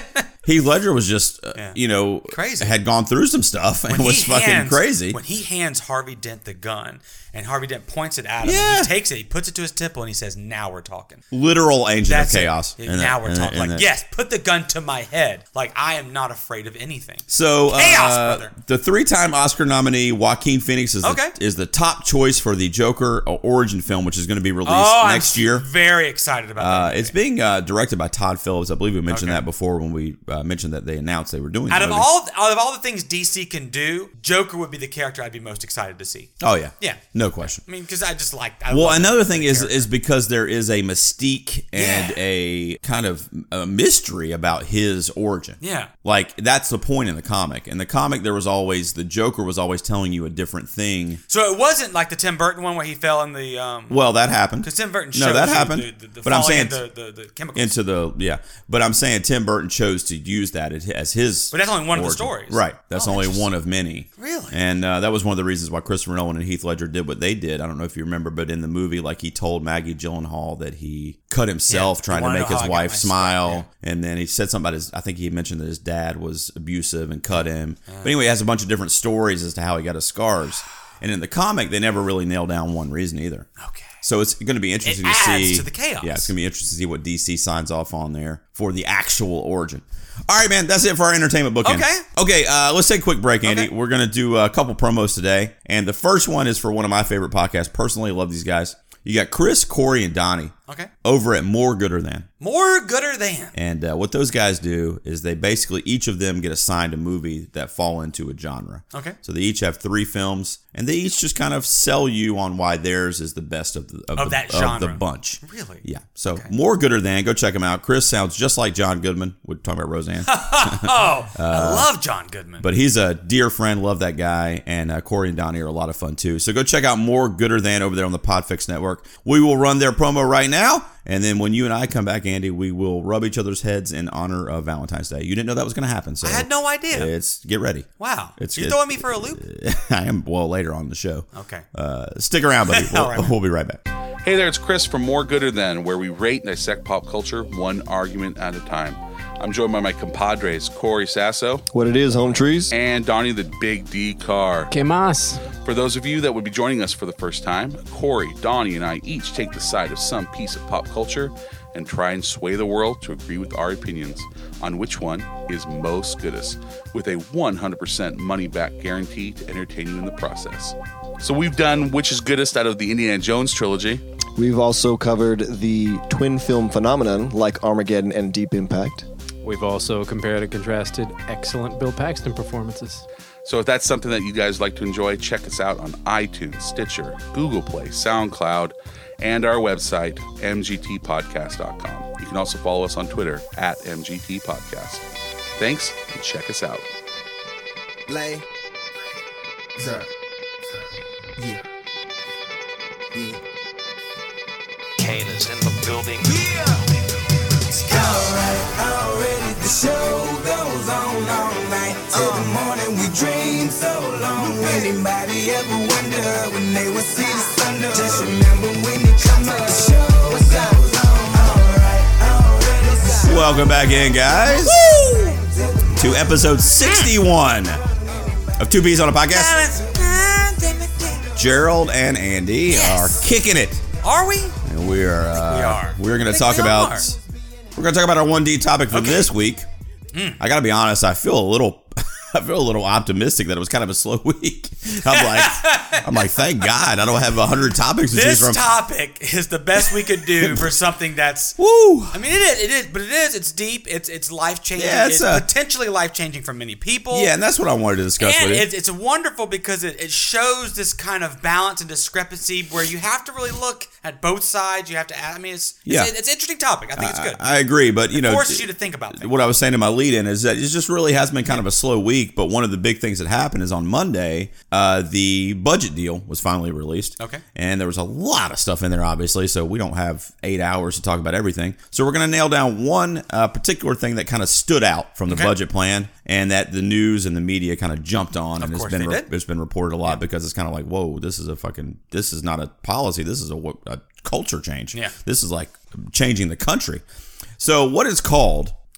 Heath Ledger was just, uh, Yeah. you know, Crazy. had gone through some stuff and When was he fucking hands- crazy. When he hands Harvey Dent the gun and Harvey Dent points it at him, Yeah. and he takes it, he puts it to his temple, and he says, "Now we're talking." Literal agent That's of it. chaos. Yeah, in now that- we're in talking. that- in Like, that. yes, put the gun to my head. Like, I am not afraid of anything. So, Chaos, uh, brother. the three-time Oscar nominee Joaquin Phoenix is, Okay. the, is the top choice for the Joker origin film, which is going to be released Oh, next I'm year. very excited about Uh, that. it's being uh, directed by Todd Phillips. I believe we mentioned Okay. that before when we uh, mentioned that they announced they were doing. Out the of movie. all out of all the things D C can do, Joker would be the character I'd be most excited to see. Oh yeah, Yeah. no question. I mean, because I just like. I Well, love another that thing is character. is because there is a mystique and Yeah. a kind of a mystery about his origin. Yeah. Like that's the point in the comic. In the comic, there was always the Joker was always telling you a different thing. So it wasn't like the Tim Burton one where he fell in the. Um, Well, that happened. Because Tim Burton No, shows that you happened. The, the, the But I'm falling saying into the, the, the chemicals. into the yeah. But I'm saying Tim Burton chose to use that as- as his. But that's only one of the origin. stories. Right. That's Oh, only interesting. one of many. Really? And uh, that was one of the reasons why Christopher Nolan and Heath Ledger did what they did. I don't know if you remember, but in the movie, like he told Maggie Gyllenhaal that he cut himself Yeah, trying I to wanna make know his how I got wife my smile. spot, And then he said something about his, I think he mentioned that his dad was abusive and cut him. But anyway, he has a bunch of different stories as to how he got his scars. And in the comic, they never really nail down one reason either. Okay. So it's going to be interesting It to adds see. to the chaos. Yeah, it's going to be interesting to see what D C signs off on there for the actual origin. All right, man, that's it for our entertainment bookend. Okay. Okay, uh, let's take a quick break, Andy. Okay. We're going to do a couple promos today. And the first one is for one of my favorite podcasts. Personally, I love these guys. You got Chris, Corey, and Donnie Okay. over at More Gooder Than. More gooder than. And uh, what those guys do is they basically, each of them get assigned a movie that fall into a genre. Okay. So they each have three films, and they each just kind of sell you on why theirs is the best of the, of Of the, that of the genre. bunch. Really? Yeah. So More Gooder Than. Go check them out. Chris sounds just like John Goodman. We're talking about Roseanne. Oh, I love John Goodman. But he's a dear friend. Love that guy. And uh, Corey and Donnie are a lot of fun, too. So go check out More Gooder Than over there on the Podfix Network. We will run their promo right now. And then when you and I come back, Andy, we will rub each other's heads in honor of Valentine's Day. You didn't know that was going to happen. So I had no idea. It's get ready. Wow. It's You're it- throwing me for a loop? I am, well, later on in the show. Okay. Uh, stick around, buddy. We'll, All right, man. we'll be right back. Hey there, it's Chris from More Gooder Than, where we rate and dissect pop culture one argument at a time. I'm joined by my compadres, Corey Sasso What it is, home trees? and Donnie the Big D Carr. Que más? For those of you that would be joining us for the first time, Corey, Donnie, and I each take the side of some piece of pop culture and try and sway the world to agree with our opinions on which one is most goodest, with a one hundred percent money-back guarantee to entertain you in the process. So we've done which is goodest out of the Indiana Jones trilogy. We've also covered the twin film phenomenon like Armageddon and Deep Impact. We've also compared and contrasted excellent Bill Paxton performances. So if that's something that you guys like to enjoy, check us out on iTunes, Stitcher, Google Play, SoundCloud, and our website, m g t podcast dot com. You can also follow us on Twitter at M G T Podcast. Thanks, and check us out. Lay. Sir. Yeah. Yeah. Kane is in the building. Alright, already the show goes on all night. Till the morning we dream so long. Anybody ever wonder when they would see the sun? Just remember when you come up, the show goes on. Alright, already the show. Welcome back in, guys, to episode sixty-one of Two Peas on a Podcast. Gerald and Andy are kicking it. Are we? And we are, uh, we are. We're going I to think talk we about. are. We're going to talk about our one D topic for Okay. this week. I got to be honest. I feel a little. I feel a little optimistic that it was kind of a slow week. I'm like, I'm like, thank God I don't have a hundred topics to choose This from. topic is the best we could do for something that's. Woo! I mean, it is, it is, but it is. It's deep. It's it's life changing. Yeah, it's it's a- potentially life changing for many people. Yeah, and that's what I wanted to discuss And with you. it's, it's wonderful because it, it shows this kind of balance and discrepancy where you have to really look at both sides. You have to. I mean, it's Yeah. it's, it's an interesting topic. I think it's good. I, I agree, but you it know, forces you to think about things. what I was saying in my lead-in is that it just really has been kind of a slow week. But one of the big things that happened is on Monday, uh, the budget deal was finally released. Okay. And there was a lot of stuff in there, obviously, so we don't have eight hours to talk about everything. So we're going to nail down one uh, particular thing that kind of stood out from the Okay. budget plan, and that the news and the media kind of jumped on, Of and it's course been they re- did. it's been reported a lot because it's kind of like, whoa, this is a fucking this is not a policy, this is a, a culture change. Yeah. This is like changing the country. So what is called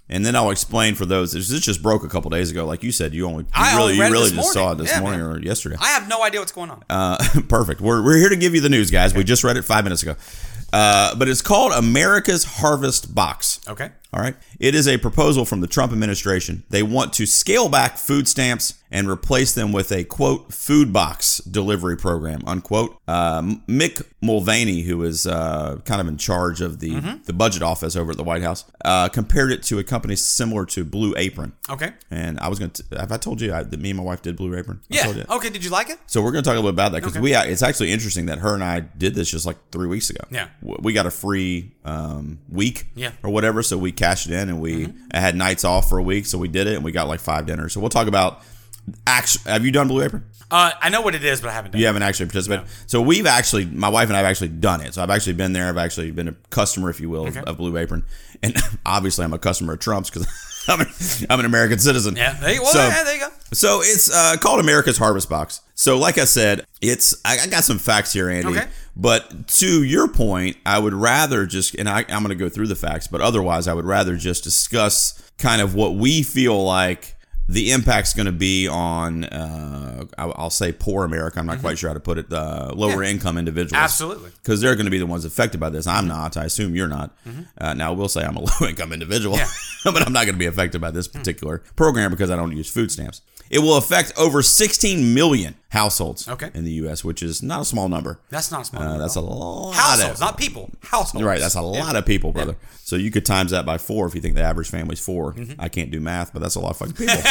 And then I'll explain for those. This just broke a couple days ago. Like you said, you only you I really, only read you it really this just saw it morning. this Yeah, morning man. or yesterday. I have no idea what's going on. Uh, perfect. We're, we're here to give you the news, guys. We just read it five minutes ago. Uh, but it's called America's Harvest Box. Okay. All right. It is a proposal from the Trump administration. They want to scale back food stamps and replace them with a, quote, food box delivery program, unquote. Uh, Mick Mulvaney, who is uh, kind of in charge of the, mm-hmm. the budget office over at the White House, uh, compared it to a company similar to Blue Apron. Okay. And I was going to, have I told you I, that me and my wife did Blue Apron? I Yeah. told you. Okay. Did you like it? So we're going to talk a little bit about that because Okay. we, it's actually interesting that her and I did this just like three weeks ago. Yeah. We got a free um, week Yeah. or whatever, so we cashed it in and we mm-hmm. I had nights off for a week, so we did it and we got like five dinners. So we'll talk about. Actually, have you done Blue Apron? Uh, I know what it is, but I haven't done You it. haven't actually participated. No. So we've actually, my wife and I have actually done it. So I've actually been there. I've actually been a customer, if you will, Okay. of, of Blue Apron. And obviously I'm a customer of Trump's because I'm, an- I'm an American citizen. Yeah. There you, well, So- yeah, there you go. So it's uh, called America's Harvest Box. So like I said, it's I, I got some facts here, Andy. Okay. But to your point, I would rather just, and I, I'm going to go through the facts, but otherwise I would rather just discuss kind of what we feel like the impact's going to be on, uh, I'll say poor America. I'm not mm-hmm. quite sure how to put it. Uh, lower Yeah. income individuals. Absolutely. Because they're going to be the ones affected by this. I'm not. I assume you're not. Mm-hmm. Uh, now, I will say I'm a low income individual, Yeah. but I'm not going to be affected by this particular mm-hmm. program because I don't use food stamps. It will affect over sixteen million households Okay. in the U S, which is not a small number. That's not small. Uh, that's a lot. Households, of, not people. Households. Right, that's a lot Yeah. of people, brother. So you could times that by four if you think the average family's four. Mm-hmm. I can't do math, but that's a lot of fucking people.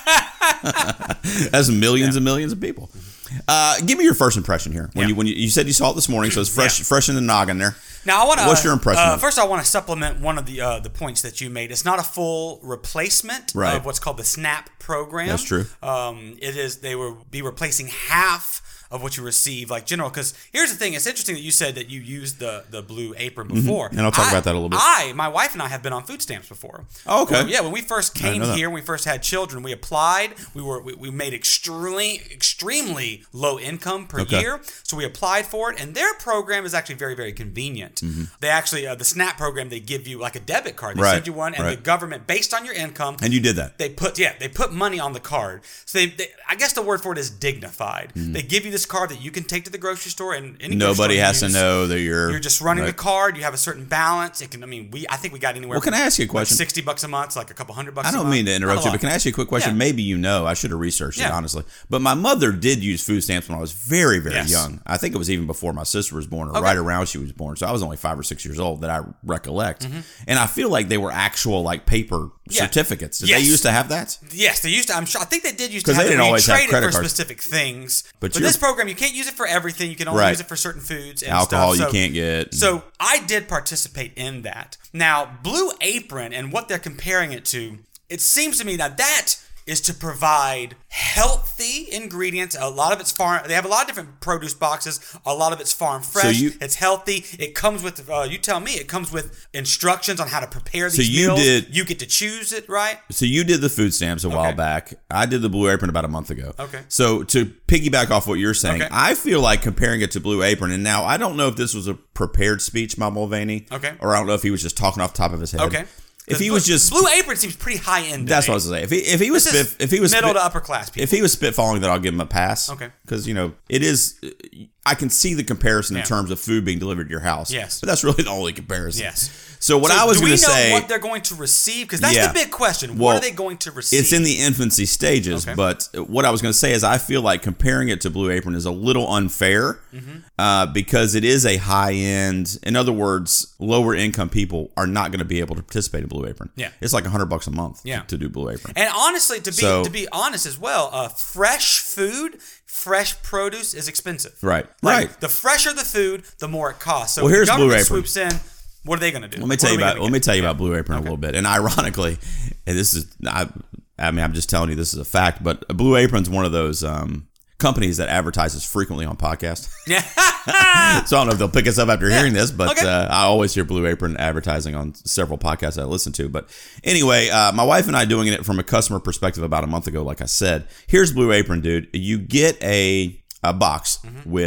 That's millions Yeah. and millions of people. Uh, give me your first impression here. When Yeah. you when you, you said you saw it this morning, so it's fresh Yeah. fresh in the noggin there. Now, I want to. What's your impression Uh, of it? first, I want to supplement one of the uh, the points that you made. It's not a full replacement Right. of what's called the SNAP program. That's true. Um, it is. They will be replacing half of what you receive, like general. Because here's the thing: it's interesting that you said that you used the the Blue Apron before, And I'll talk I- about that a little bit. I, my wife and I have been on food stamps before. Oh, okay. Well, yeah, when we first I didn't came know that. here, when we first had children, we applied. We were we, we made extremely extremely low income per Okay. year, so we applied for it. And their program is actually very very convenient. They actually uh, the SNAP program, they give you like a debit card. They Right, send you one, and right. the government, based on your income, And you did that. they put yeah they put money on the card. So they, they I guess the word for it is dignified. They give you this card that you can take to the grocery store, and any grocery Mm-hmm. Nobody store has you to use. know that you're. You're just running right. the card. You have a certain balance. It can. I mean, we. I think we got anywhere. Well, can from, I ask you a like, question? Sixty bucks a month, like a couple hundred bucks. I a don't month. mean to interrupt Not a you, lot. but can I ask you a quick question? Yeah. Maybe you know. I should have researched it, Yeah. honestly. But my mother did use food stamps when I was very, very Yes. young. I think it was even before my sister was born, or Okay. right around she was born. So I was only five or six years old that I recollect. And I feel like they were actual like paper Mm-hmm. Yeah. certificates. Did Yes. they used to have that? Yes, they used to. I'm sure. I think they did used to 'Cause have they it didn't where you always have trade it credit for cards. specific things. But But, you're- this program, you can't use it for everything. You can only Right. use it for certain foods and Alcohol stuff. you So- can't get. So I did participate in that. Now, Blue Apron and what they're comparing it to, it seems to me that that is to provide healthy ingredients. A lot of it's farm. They have a lot of different produce boxes. A lot of it's farm fresh. you- it's healthy. It comes with, uh, you tell me, it comes with instructions on how to prepare So these you meals. did- You get to choose it, right? So you did the food stamps a while Okay. back. I did the Blue Apron about a month ago. Okay. So to piggyback off what you're saying, Okay. I feel like comparing it to Blue Apron, and now I don't know if this was a prepared speech by Mulvaney. Okay. Or I don't know if he was just talking off the top of his head. Okay. If he Blue- was just Blue Apron seems pretty high end. that's what I was gonna say. If he if he was This is spit, if he was middle spit- to upper class people. if he was spitballing, then I'll give him a pass. Okay. Because you know it is. I can see the comparison Yeah. in terms of food being delivered to your house. Yes. But that's really the only comparison. Yes. So what So I was do we going to know say, what they're going to receive? Because that's Yeah. the big question. Well, what are they going to receive? it's in the infancy stages, Okay. but what I was going to say is I feel like comparing it to Blue Apron is a little unfair Mm-hmm. uh, because it is a high end. In other words, lower income people are not going to be able to participate in Blue Apron. Yeah. It's like a hundred bucks a month Yeah. to do Blue Apron. And honestly, to be So- to be honest as well, uh, fresh food, fresh produce is expensive. Right. Like, Right. The fresher the food, the more it costs. So Well, if here's the Blue government Apron. swoops in. What are they going to do? Let me tell you about let me tell you yeah. about Blue Apron a little bit. And ironically, and this is I, I mean I'm just telling you this is a fact, but Blue Apron's one of those um, companies that advertises frequently on podcasts. Yeah. So I don't know if they'll pick us up after hearing this, but Okay. uh, I always hear Blue Apron advertising on several podcasts I listen to. But anyway, uh, my wife and I doing it from a customer perspective about a month ago, like I said. Here's Blue Apron, dude. You get a, a box Mm-hmm. with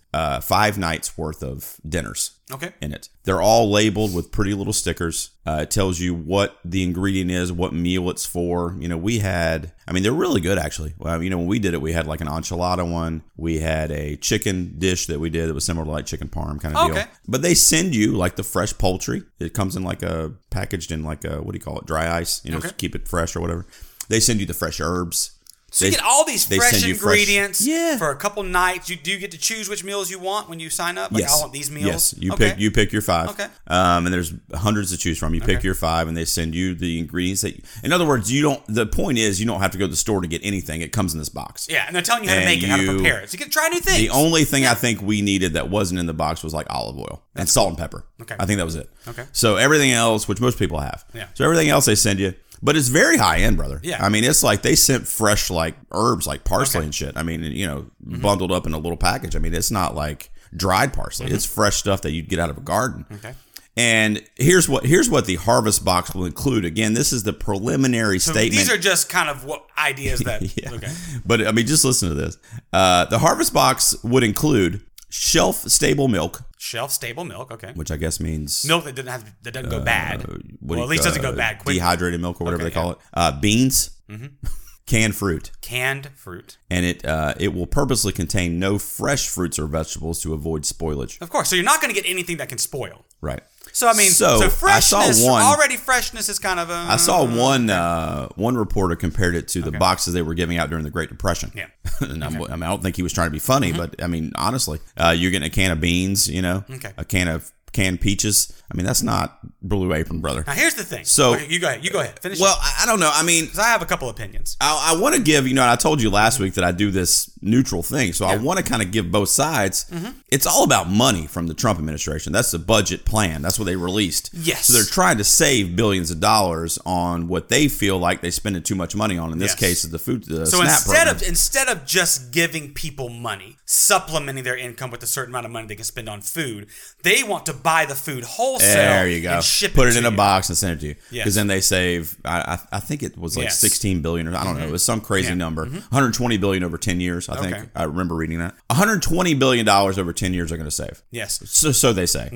uh, five nights worth of dinners. Okay. In it. They're all labeled with pretty little stickers. Uh, it tells you what the ingredient is, what meal it's for. You know, we had, I mean, they're really good, actually. Well, you know, when we did it, we had like an enchilada one. We had a chicken dish that we did that was similar to like chicken parm kind of Okay. deal. But they send you like the fresh poultry. It comes in like a, packaged in like a, what do you call it? Dry ice, you know, Okay. to keep it fresh or whatever. They send you the fresh herbs. So They- you get all these they fresh send you fresh- ingredients Yeah. for a couple nights. You do you get to choose which meals you want when you sign up? Like, Yes. I want these meals. Yes, you okay. pick you pick your five. Okay. Um, and there's hundreds to choose from. You pick Okay. your five, and they send you the ingredients. That, in other words, you don't. The point is, you don't have to go to the store to get anything. It comes in this box. Yeah, and they're telling you how to And make it, how to you- prepare it. So you get to try new things. The only thing I think we needed that wasn't in the box was like olive oil and salt and pepper. Okay. I think that was it. Okay. So everything else, which most people have. Yeah. So everything else they send you. But it's very high end, brother. Yeah. I mean, it's like they sent fresh like herbs, like parsley Okay. and shit. I mean, you know, bundled up in a little package. I mean, it's not like dried parsley. It's fresh stuff that you'd get out of a garden. Okay. And here's what here's what the harvest box will include. Again, this is the preliminary So statement. these are just kind of what ideas that. yeah. Okay. But I mean, just listen to this. Uh, the harvest box would include shelf stable milk, Shelf stable milk. Okay. which I guess means Milk that doesn't have that doesn't go bad. uh, what do Well, you- at least doesn't go uh, bad quickly. Dehydrated milk or whatever Okay, they call yeah. it. Uh, beans, canned fruit. Canned fruit. And it uh, it will purposely contain no fresh fruits or vegetables to avoid spoilage. Of course. So you're not going to get anything that can spoil. Right. So I mean, So, so, I freshness. saw one- already freshness is kind of a. I saw one uh, one reporter compared it to the Okay. boxes they were giving out during the Great Depression. Yeah. and I'm, I mean, I don't think he was trying to be funny, but I mean, honestly, uh, you're getting a can of beans, you know, Okay. a can of canned peaches. I mean, that's not Blue Apron, brother. Now here's the thing. So- Okay, you go ahead. You go ahead. Finish. Well, I, I don't know. I mean, because I have a couple opinions. I, I want to give, you know, I told you last week that I do this neutral thing. So I want to kind of give both sides. It's all about money from the Trump administration. That's the budget plan. That's what they released. Yes. So they're trying to save billions of dollars on what they feel like they spending too much money on. In this Yes. case, is the food the So SNAP instead program. of instead of just giving people money, supplementing their income with a certain amount of money they can spend on food, they want to buy the food wholesale. There you go. And ship Put it, it to in a you. box and send it to you. Yes. Because then they save. I, I I think it was like Yes. sixteen billion, or I don't know. It was some crazy Yeah. number. one hundred twenty billion over ten years. I think Okay. I remember reading that. one hundred twenty billion dollars over ten years are going to save. Yes. So so they say.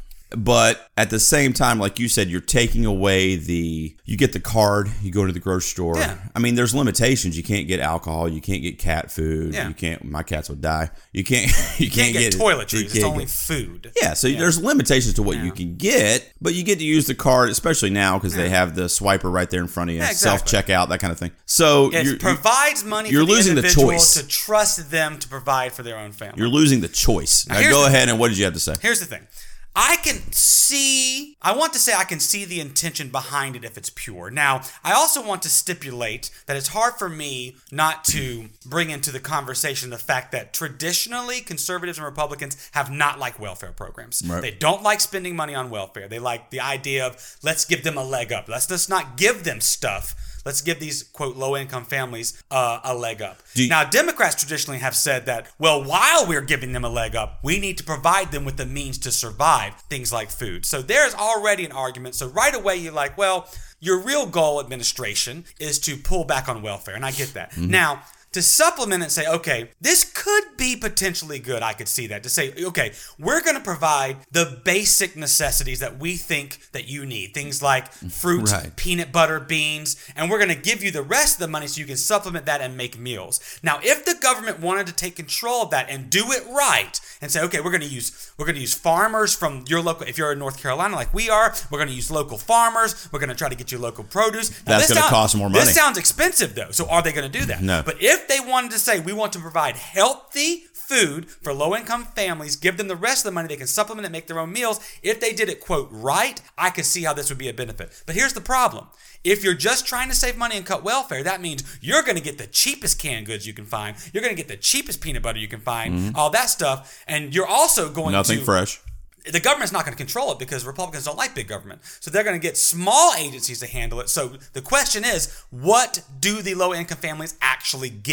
But at the same time, like you said, you're taking away the. You get the card. You go to the grocery store. Yeah. I mean, there's limitations. You can't get alcohol. You can't get cat food. Yeah. You can't. My cats would die. You can't. You You can't get, you toiletries. It's can't only get- food. yeah, so there's limitations to what you can get, but you get to use the card, especially now because they have the swiper right there in front of you, Yeah, exactly. self checkout, that kind of thing. So It you're, provides money you're for the losing the individual choice. to trust them to provide for their own family. you're losing the choice. Now, here's go the- ahead and what did you have to say? Here's the thing. I can see, I want to say I can see the intention behind it if it's pure. Now, I also want to stipulate that it's hard for me not to bring into the conversation the fact that traditionally conservatives and Republicans have not liked welfare programs. Right. They don't like spending money on welfare. They like the idea of let's give them a leg up. Let's just not give them stuff. Let's give these, quote, low-income families uh, a leg up. Do you- now, Democrats traditionally have said that, well, while we're giving them a leg up, we need to provide them with the means to survive, things like food. So there's already an argument. So right away, you're like, well, your real goal, administration, is to pull back on welfare. And I get that. Mm-hmm. Now, to supplement and say, okay, this could be potentially good. I could see that. To say, okay, we're going to provide the basic necessities that we think that you need. Things like fruit, Right. peanut butter, beans, and we're going to give you the rest of the money so you can supplement that and make meals. Now, if the government wanted to take control of that and do it right and say, okay, we're going to use we're going to use farmers from your local, if you're in North Carolina like we are, we're going to use local farmers. We're going to try to get you local produce. Now, That's this gonna sound- cost more money. This sounds expensive though. So are they going to do that? No. But if they wanted to say we want to provide healthy food for low-income families, give them the rest of the money, they can supplement and make their own meals. If they did it, quote, right, I could see how this would be a benefit. But here's the problem. If you're just trying to save money and cut welfare, that means you're going to get the cheapest canned goods you can find. You're going to get the cheapest peanut butter you can find, all that stuff. And you're also going Nothing to... fresh. The government's not going to control it because Republicans don't like big government. So they're going to get small agencies to handle it. So the question is, what do the low-income families actually get?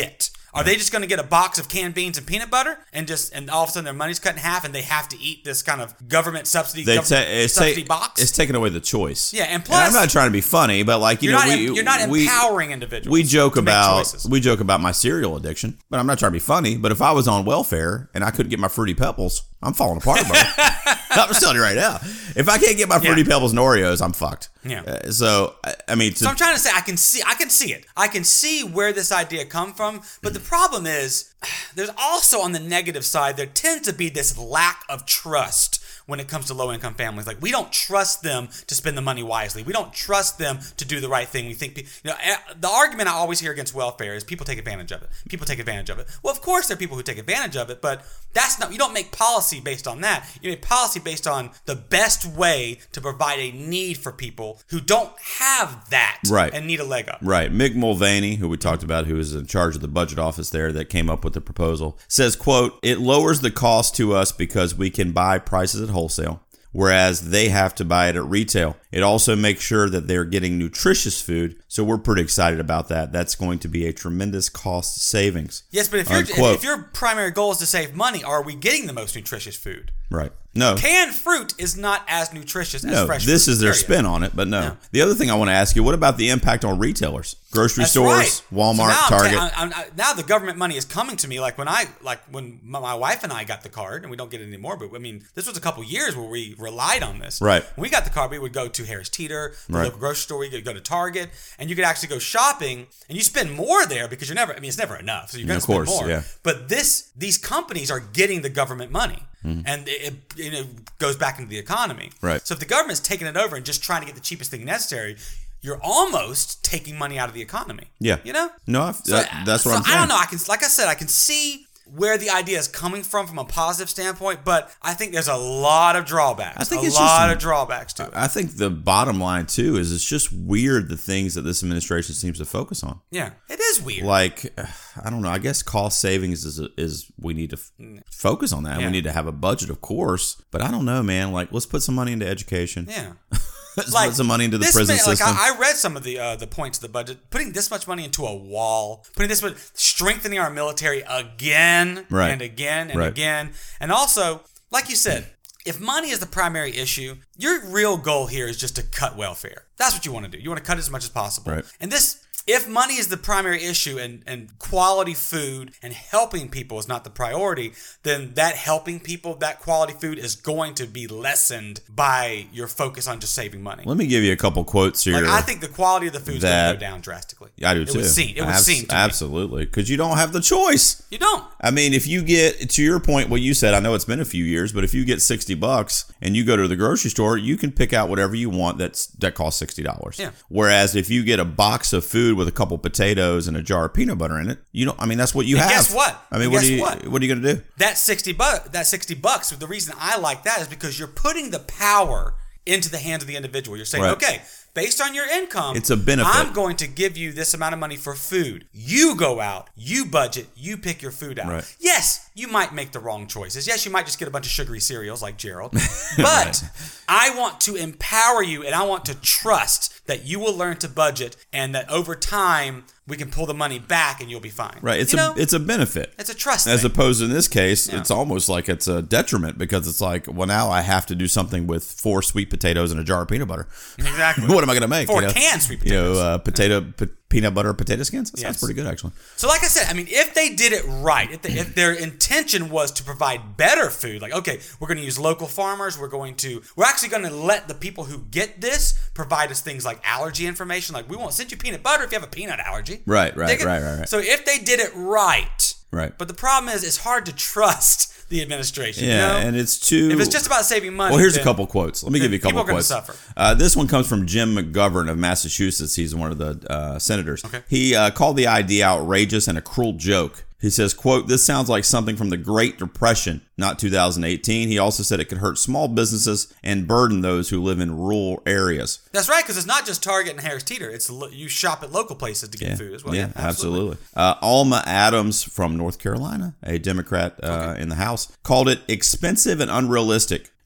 Are they just going to get a box of canned beans and peanut butter and just and all of a sudden their money's cut in half and they have to eat this kind of government subsidy, They government ta- it's, subsidy ta- box? it's taking away the choice. Yeah, and And plus I'm not trying to be funny, but like you you're know, not we, em- you're not we, empowering individuals. We joke to make about choices. we joke about my cereal addiction, but I'm not trying to be funny. But if I was on welfare and I couldn't get my Fruity Pebbles, I'm falling apart, bro. I'm just telling you right now. If I can't get my Fruity Yeah. Pebbles and Oreos, I'm fucked. Yeah. Uh, so I, I mean, to, So I'm trying to say I can see I can see it. I can see where this idea come from, but the problem is there's also on the negative side there tends to be this lack of trust when it comes to low income families. Like we don't trust them to spend the money wisely. We don't trust them to do the right thing. We think, you know, the argument I always hear against welfare is people take advantage of it. People take advantage of it. Well, of course there are people who take advantage of it, but that's not, you don't make policy based on that. You make policy based on the best way to provide a need for people who don't have that Right. and need a leg up. Right. Mick Mulvaney, who we talked about, who is in charge of the budget office there that came up with the proposal, says, quote, "It lowers the cost to us because we can buy prices at wholesale, whereas they have to buy it at retail. It also makes sure that they're getting nutritious food, so we're pretty excited about that. That's going to be a tremendous cost savings." Yes, but if, you're, if, Unquote. if your primary goal is to save money, are we getting the most nutritious food? Right. No. Canned fruit is not as nutritious as No, fresh this fruit, is their period. spin on it, but no. No. The other thing I want to ask you, what about the impact on retailers? Grocery That's stores, right. Walmart, So now I'm Target. ta- I'm- I'm- now the government money is coming to me. Like when I, like when my my wife and I got the card, and we don't get it anymore. But I mean, this was a couple years where we relied on this. Right. When we got the card, we would go to Harris Teeter, the Right. local grocery store. You could go to Target, and you could actually go shopping, and you spend more there because you're never. I mean, it's never enough, so you're going Of to spend course, more. yeah. But this, these companies are getting the government money. Mm-hmm. And it, it, you know, goes back into the economy. Right. So if the government's taking it over and just trying to get the cheapest thing necessary, you're almost taking money out of the economy. Yeah. You know? No, I've, So, that, that's what so I'm saying. I don't know. I can, like I said, I can see where the idea is coming from from a positive standpoint, but I think there's a lot of drawbacks. I think a it's lot just- of drawbacks to it. I think the bottom line, too, is it's just weird the things that this administration seems to focus on. Yeah, it is weird. Like, I don't know. I guess cost savings is is we need to f- focus on that. Yeah. We need to have a budget, of course. But I don't know, man. Like, let's put some money into education. Yeah. Let's put some money into the this prison may- like, system. I, I read some of the uh, the points of the budget. Putting this much money into a wall, putting this much, strengthening our military again Right. and again and Right. again, and also, like you said, if money is the primary issue, your real goal here is just to cut welfare. That's what you want to do. You want to cut it as much as possible. Right. And this. If money is the primary issue and, and quality food and helping people is not the priority, then that helping people, that quality food is going to be lessened by your focus on just saving money. Let me give you a couple quotes here. Like, I think the quality of the food is going that- to go down drastically. I do it too. Would seem, it would Abs- seem to me. absolutely, because you don't have the choice. You don't. I mean, if you get to your point, what you said, I know it's been a few years, but if you get sixty bucks and you go to the grocery store, you can pick out whatever you want that's that costs sixty dollars. Yeah. Whereas if you get a box of food with a couple potatoes and a jar of peanut butter in it, you don't. I mean, that's what you And have. guess what? I mean, And what guess are you? what? What are you going to do? That sixty bucks. That sixty bucks. The reason I like that is because you're putting the power into the hands of the individual. You're saying, Right. okay, based on your income, It's a benefit. I'm going to give you this amount of money for food. You go out, you budget, you pick your food out. Right. Yes, you might make the wrong choices. Yes, you might just get a bunch of sugary cereals like Gerald. But I want to empower you and I want to trust that you will learn to budget and that over time we can pull the money back and you'll be fine. Right. It's You a know? it's a benefit. It's a trust As thing. opposed to in this case, Yeah. it's almost like it's a detriment because it's like, well, now I have to do something with four sweet potatoes and a jar of peanut butter. Exactly. What am I going to make? Four you know? canned sweet You potatoes. know, uh, potato, p- peanut butter, potato skins. That sounds Yes. pretty good, actually. So, like I said, I mean, if they did it right, if, they, if their intention was to provide better food, like, okay, we're going to use local farmers, we're going to, we're actually going to let the people who get this provide us things like allergy information. Like, we won't send you peanut butter if you have a peanut allergy. Right, right, Dig it? right, right, right. So, if they did it right, Right. But the problem is, it's hard to trust the administration. Yeah, you know? and it's too. If it's just about saving money. Well, here's a then- couple quotes. Let me then give you a couple people are gonna quotes. suffer. Uh, this one comes from Jim McGovern of Massachusetts. He's one of the uh, senators. Okay. He uh, called the idea outrageous and a cruel joke. He says, quote, "This sounds like something from the Great Depression, not two thousand eighteen. He also said it could hurt small businesses and burden those who live in rural areas. That's right, because it's not just Target and Harris Teeter. It's lo- you shop at local places to get Yeah, food as well. yeah, absolutely. Uh, Alma Adams from North Carolina, a Democrat uh, in the House, called it expensive and unrealistic.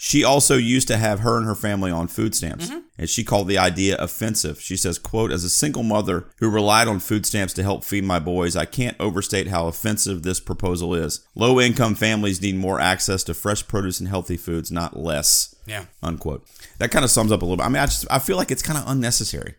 She also used to have her and her family on food stamps, Mm-hmm. and she called the idea offensive. She says, quote, as a single mother who relied on food stamps to help feed my boys, I can't overstate how offensive this proposal is. Low-income families need more access to fresh produce and healthy foods, not less. Yeah. Unquote. That kind of sums up a little bit. I mean, I just I feel like it's kind of unnecessary.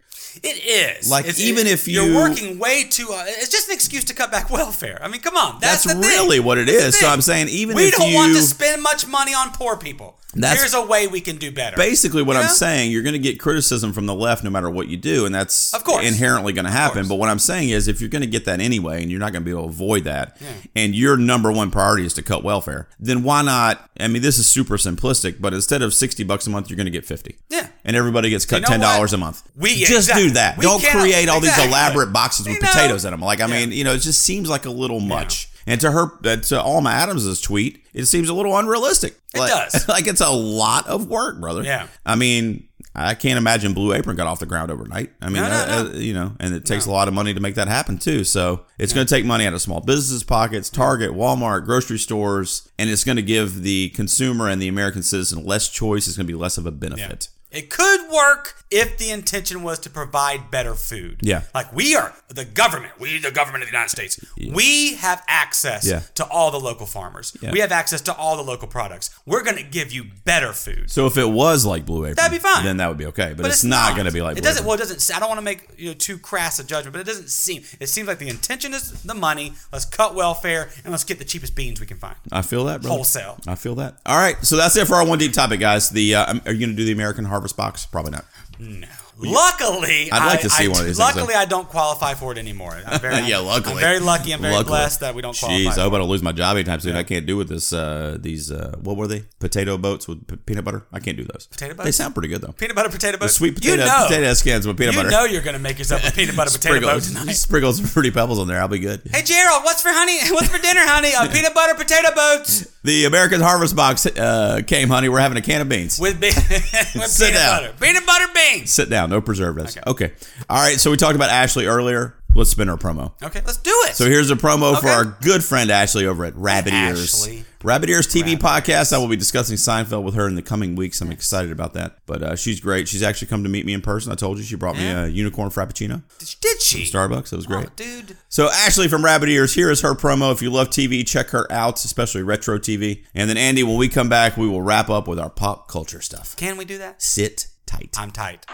It is. Like, It's- even it- if you- You're working way too... Uh, it's just an excuse to cut back welfare. I mean, come on. That's, That's the thing. really what it That's the is. So thing. I'm saying even we if don't you- want to spend much money on poor people. That's- Here's a way we can do better. Basically, what You I'm know? saying, you're going to get criticism from the left no matter what you do, and that's Of course. inherently going to happen. But what I'm saying is, if you're going to get that anyway, and you're not going to be able to avoid that, and your number one priority is to cut welfare, then why not? I mean, this is super simplistic, but instead of sixty bucks a month, you're going to get fifty. Yeah. And everybody gets cut You know ten dollars what? a month. We- yeah, just exactly. do that. We Don't cannot- create all exactly. these elaborate boxes with You know? potatoes in them. Like, I Yeah. mean, you know, it just seems like a little much. And to her, uh, to Alma Adams' tweet, it seems a little unrealistic. It like, does. Like, it's a lot of work, brother. Yeah. I mean, I can't imagine Blue Apron got off the ground overnight. I mean, No, no, uh, no. uh, you know, and it takes a lot of money to make that happen too. So it's going to take money out of small businesses' pockets, Target, Walmart, grocery stores, and it's going to give the consumer and the American citizen less choice. It's going to be less of a benefit. It could work if the intention was to provide better food. Yeah. Like we are the government. We, the government of the United States. We have access Yeah. to all the local farmers. Yeah. We have access to all the local products. We're going to give you better food. So if it was like Blue Apron, That'd be fine. then that would be okay. But, it's, not, going to be like it Blue doesn't. Apron. Well, it doesn't. I don't want to make you know too crass a judgment, but it doesn't seem. It seems like the intention is the money. Let's cut welfare and let's get the cheapest beans we can find. I feel that, brother. Wholesale. I feel that. All right, so that's it for our one deep topic, guys. The uh, are you going to do the American Harvest box? Probably not. No. Luckily, I'd like I, to see I, one of these things, Luckily, though. I don't qualify for it anymore. I'm very, Yeah, luckily. I'm very lucky. I'm very Luckily. blessed that we don't qualify. Jeez, I for hope I it. don't lose my job anytime soon. I can't do with this. Uh, these uh, what were they? Potato boats with p- peanut butter. I can't do those. Potato They boats? sound pretty good though. Peanut butter potato The boat. sweet potato, You know, potato skins with peanut you butter. know you're going to make yourself a peanut butter potato boat Sprinkles, tonight. sprinkles some fruity pebbles on there. I'll be good. Hey Gerald, what's for honey? What's for dinner, honey? A peanut butter potato boats The American Harvest box uh, came, honey. We're having a can of beans. with, be- with Sit peanut down. butter. Peanut butter beans. Sit down. No preservatives. Okay. All right. So we talked about Ashley earlier. Let's spin our promo. Okay, let's do it. So here's a promo for Okay. our good friend Ashley over at Rabbit Ears. Ashley. Rabbit Ears T V podcast. I will be discussing Seinfeld with her in the coming weeks. I'm excited about that. But uh, she's great. She's actually come to meet me in person. I told you she brought Yeah. me a unicorn frappuccino Did she? from Starbucks. It was great. Oh, dude. So Ashley from Rabbit Ears, here is her promo. If you love T V, check her out, especially retro T V. And then Andy, when we come back, we will wrap up with our pop culture stuff. Can we do that? Sit tight. I'm tight.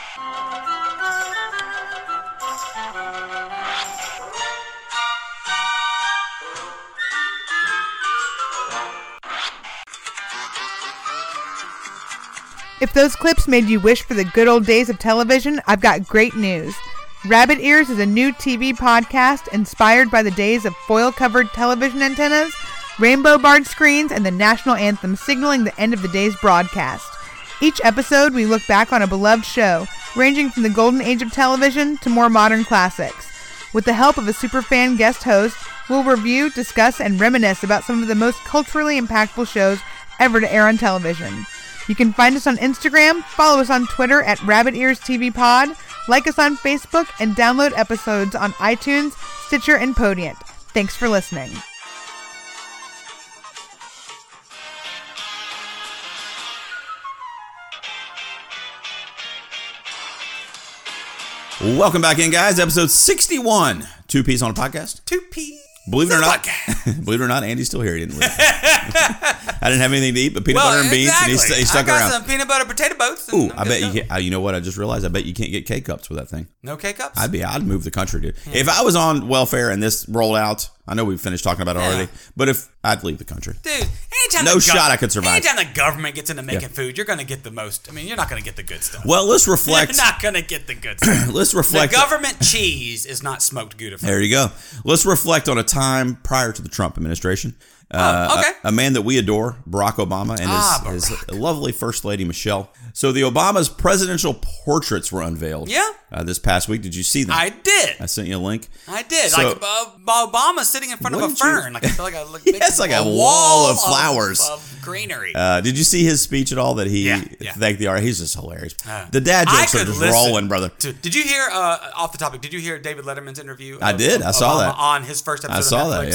If those clips made you wish for the good old days of television, I've got great news. Rabbit Ears is a new T V podcast inspired by the days of foil-covered television antennas, rainbow-barred screens, and the national anthem signaling the end of the day's broadcast. Each episode, we look back on a beloved show, ranging from the golden age of television to more modern classics. With the help of a superfan guest host, we'll review, discuss, and reminisce about some of the most culturally impactful shows ever to air on television. You can find us on Instagram, follow us on Twitter at Rabbit Ears T V Pod, like us on Facebook, and download episodes on iTunes, Stitcher, and Podient. Thanks for listening. Welcome back in, guys. Episode sixty-one. Two Peas on a Podcast. Two P. Believe it or not, believe it or not, Andy's still here. He didn't leave. I didn't have anything to eat but peanut Well, butter and beans, exactly. and he, st- he stuck I got around. some peanut butter potato boats. Ooh, and I I'm bet good you to can't. Uh, you know what? I just realized. I bet you can't get K cups with that thing. go. No K cups. I'd be. I'd move the country, dude. If I was on welfare and this rolled out, I know we finished talking about it Yeah. already. But if I'd leave the country, Dude, anytime No the shot I could survive. Anytime the government gets into making Yeah. food, you're going to get the most. I mean, you're not going to get the good stuff. well, let's reflect. You're not going to get the good stuff. let's The reflect. government cheese is not smoked Gouda. There you go. Let's reflect on a time prior to the Trump administration. Uh, Oh, okay. a, a man that we adore, Barack Obama, and Ah, his, his lovely First Lady, Michelle. So the Obama's presidential portraits were unveiled. Yeah. Uh, this past week. Did you see them? I did. I sent you a link. I did. So- like uh, Obama sitting in front of a Wouldn't you- fern. Like I feel like I look. Yeah, it's like a wall of flowers. of greenery. Uh, did you see his speech at all that he Yeah, yeah. thanked the art? He's just hilarious. Uh, the dad I jokes are could just listen rolling, brother. to- did you hear uh, off the topic? Did you hear David Letterman's interview? I of- did. of I saw Obama that. on his first episode. I saw of that, Netflix? yeah.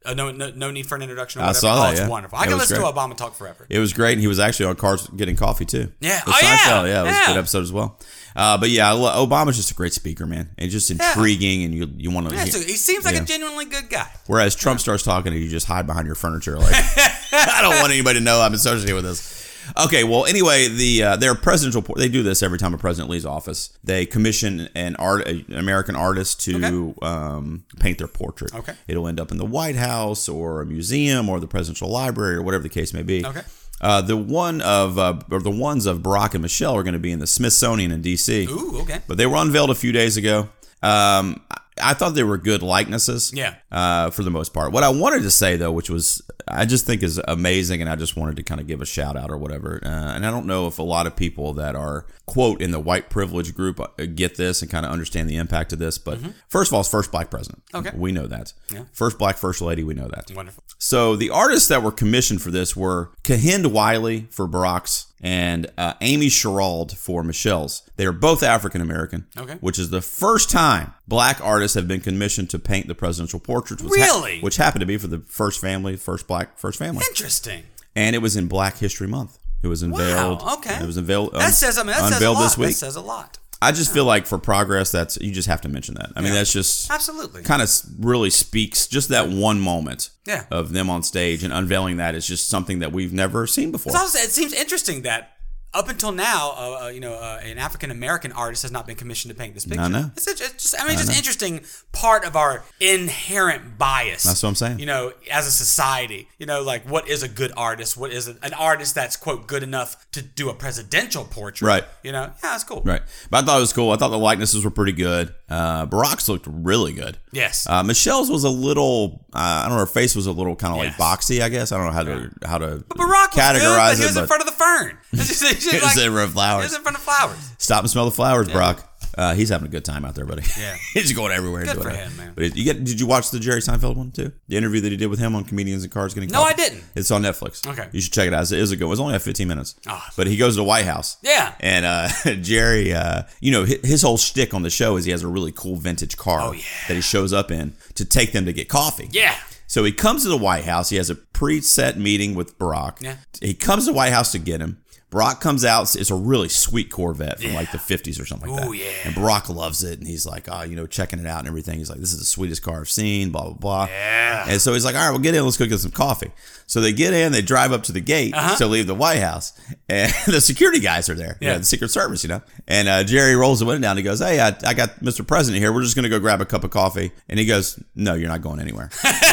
Uh, no, no, no need for an introduction. Or I whatever. saw oh, that. It's Yeah. wonderful. I It can was listen great. to Obama talk forever. It was great, and he was actually on Cars Getting Coffee too. Yeah. With Oh, yeah. Seinfeld. Yeah, it was Yeah. a good episode as well. Uh, but yeah, I lo- Obama's just a great speaker, man, and just intriguing, and you you want to. Yeah, so he seems like yeah. a genuinely good guy. Whereas Trump starts talking, and you just hide behind your furniture, like I don't want anybody to know I'm associated with this. Okay, well, anyway, the uh, their presidential they do this every time a president leaves office. They commission an art, an American artist to Okay. um, paint their portrait. Okay. It'll end up in the White House or a museum or the presidential library or whatever the case may be. Okay. Uh, the one of uh, or the ones of Barack and Michelle are going to be in the Smithsonian in D C. Ooh, okay. But they were unveiled a few days ago. Um, I thought they were good likenesses. Yeah. Uh, for the most part. What I wanted to say though, which was I just think is amazing, and I just wanted to kind of give a shout out or whatever. Uh, and I don't know if a lot of people that are quote in the white privilege group get this and kind of understand the impact of this. But mm-hmm. first of all, it's first black president. Okay. We know that. Yeah. First black first lady. We know that. Wonderful. So the artists that were commissioned for this were Kehinde Wiley for Barack's and uh, Amy Sherald for Michelle's. They are both African American, Okay. which is the first time black artists have been commissioned to paint the presidential portraits. Which Really? Ha- which happened to be for the first family, first black, first family. Interesting. And it was in Black History Month. It was unveiled. Wow. Okay. It was unveiled. That un- says. I mean, that says a unveiled lot. this week. That says a lot. I just feel like for progress, that's you just have to mention that. I mean, Yeah. that's just Absolutely. kind of really speaks just that one moment Yeah. of them on stage and unveiling that is just something that we've never seen before. It's also, it seems interesting that up until now, uh, uh, you know, uh, an African American artist has not been commissioned to paint this picture. I know. It's, it's just, I mean, it's just interesting part of our inherent bias. That's what I'm saying. You know, as a society, you know, like what is a good artist? What is an artist that's quote good enough to do a presidential portrait? Right. You know, yeah, that's cool. Right. But I thought it was cool. I thought the likenesses were pretty good. Uh, Barack's looked really good. Yes. Uh, Michelle's was a little, uh, I don't know, her face was a little kind of Yes. like boxy, I guess. I don't know how to how to But Barack was categorize good, but he it. was in but front of the fern. It's just- it's just He was like- in front of flowers. He was in front of flowers. Stop and smell the flowers, Barack. Uh, he's having a good time out there, buddy. Yeah. He's going everywhere. and Good doing for it. him, man. But you get, did you watch the Jerry Seinfeld one too? The interview that he did with him on Comedians and Cars Getting No, Coffee? I didn't. It's on Netflix. Okay. You should check it out. It is a good one. It's only like fifteen minutes. Ah. But he goes to the White House. Yeah. And uh, Jerry, uh, you know, his, his whole shtick on the show is he has a really cool vintage car Oh, yeah. that he shows up in to take them to get coffee. Yeah. So he comes to the White House. He has a preset meeting with Barack. Yeah. He comes to the White House to get him. Barack comes out. It's a really sweet Corvette from Yeah. like the fifties or something like Ooh, that. yeah. And Barack loves it. And he's like, oh, you know, checking it out and everything. He's like, this is the sweetest car I've seen, blah, blah, blah. Yeah. And so he's like, all right, we'll get in. Let's go get some coffee. So they get in. They drive up to the gate Uh-huh. to leave the White House. And the security guys are there. You Yeah. know, the Secret Service, you know. And uh, Jerry rolls the window down. He goes, hey, I, I got Mister President here. We're just going to go grab a cup of coffee. And he goes, no, you're not going anywhere.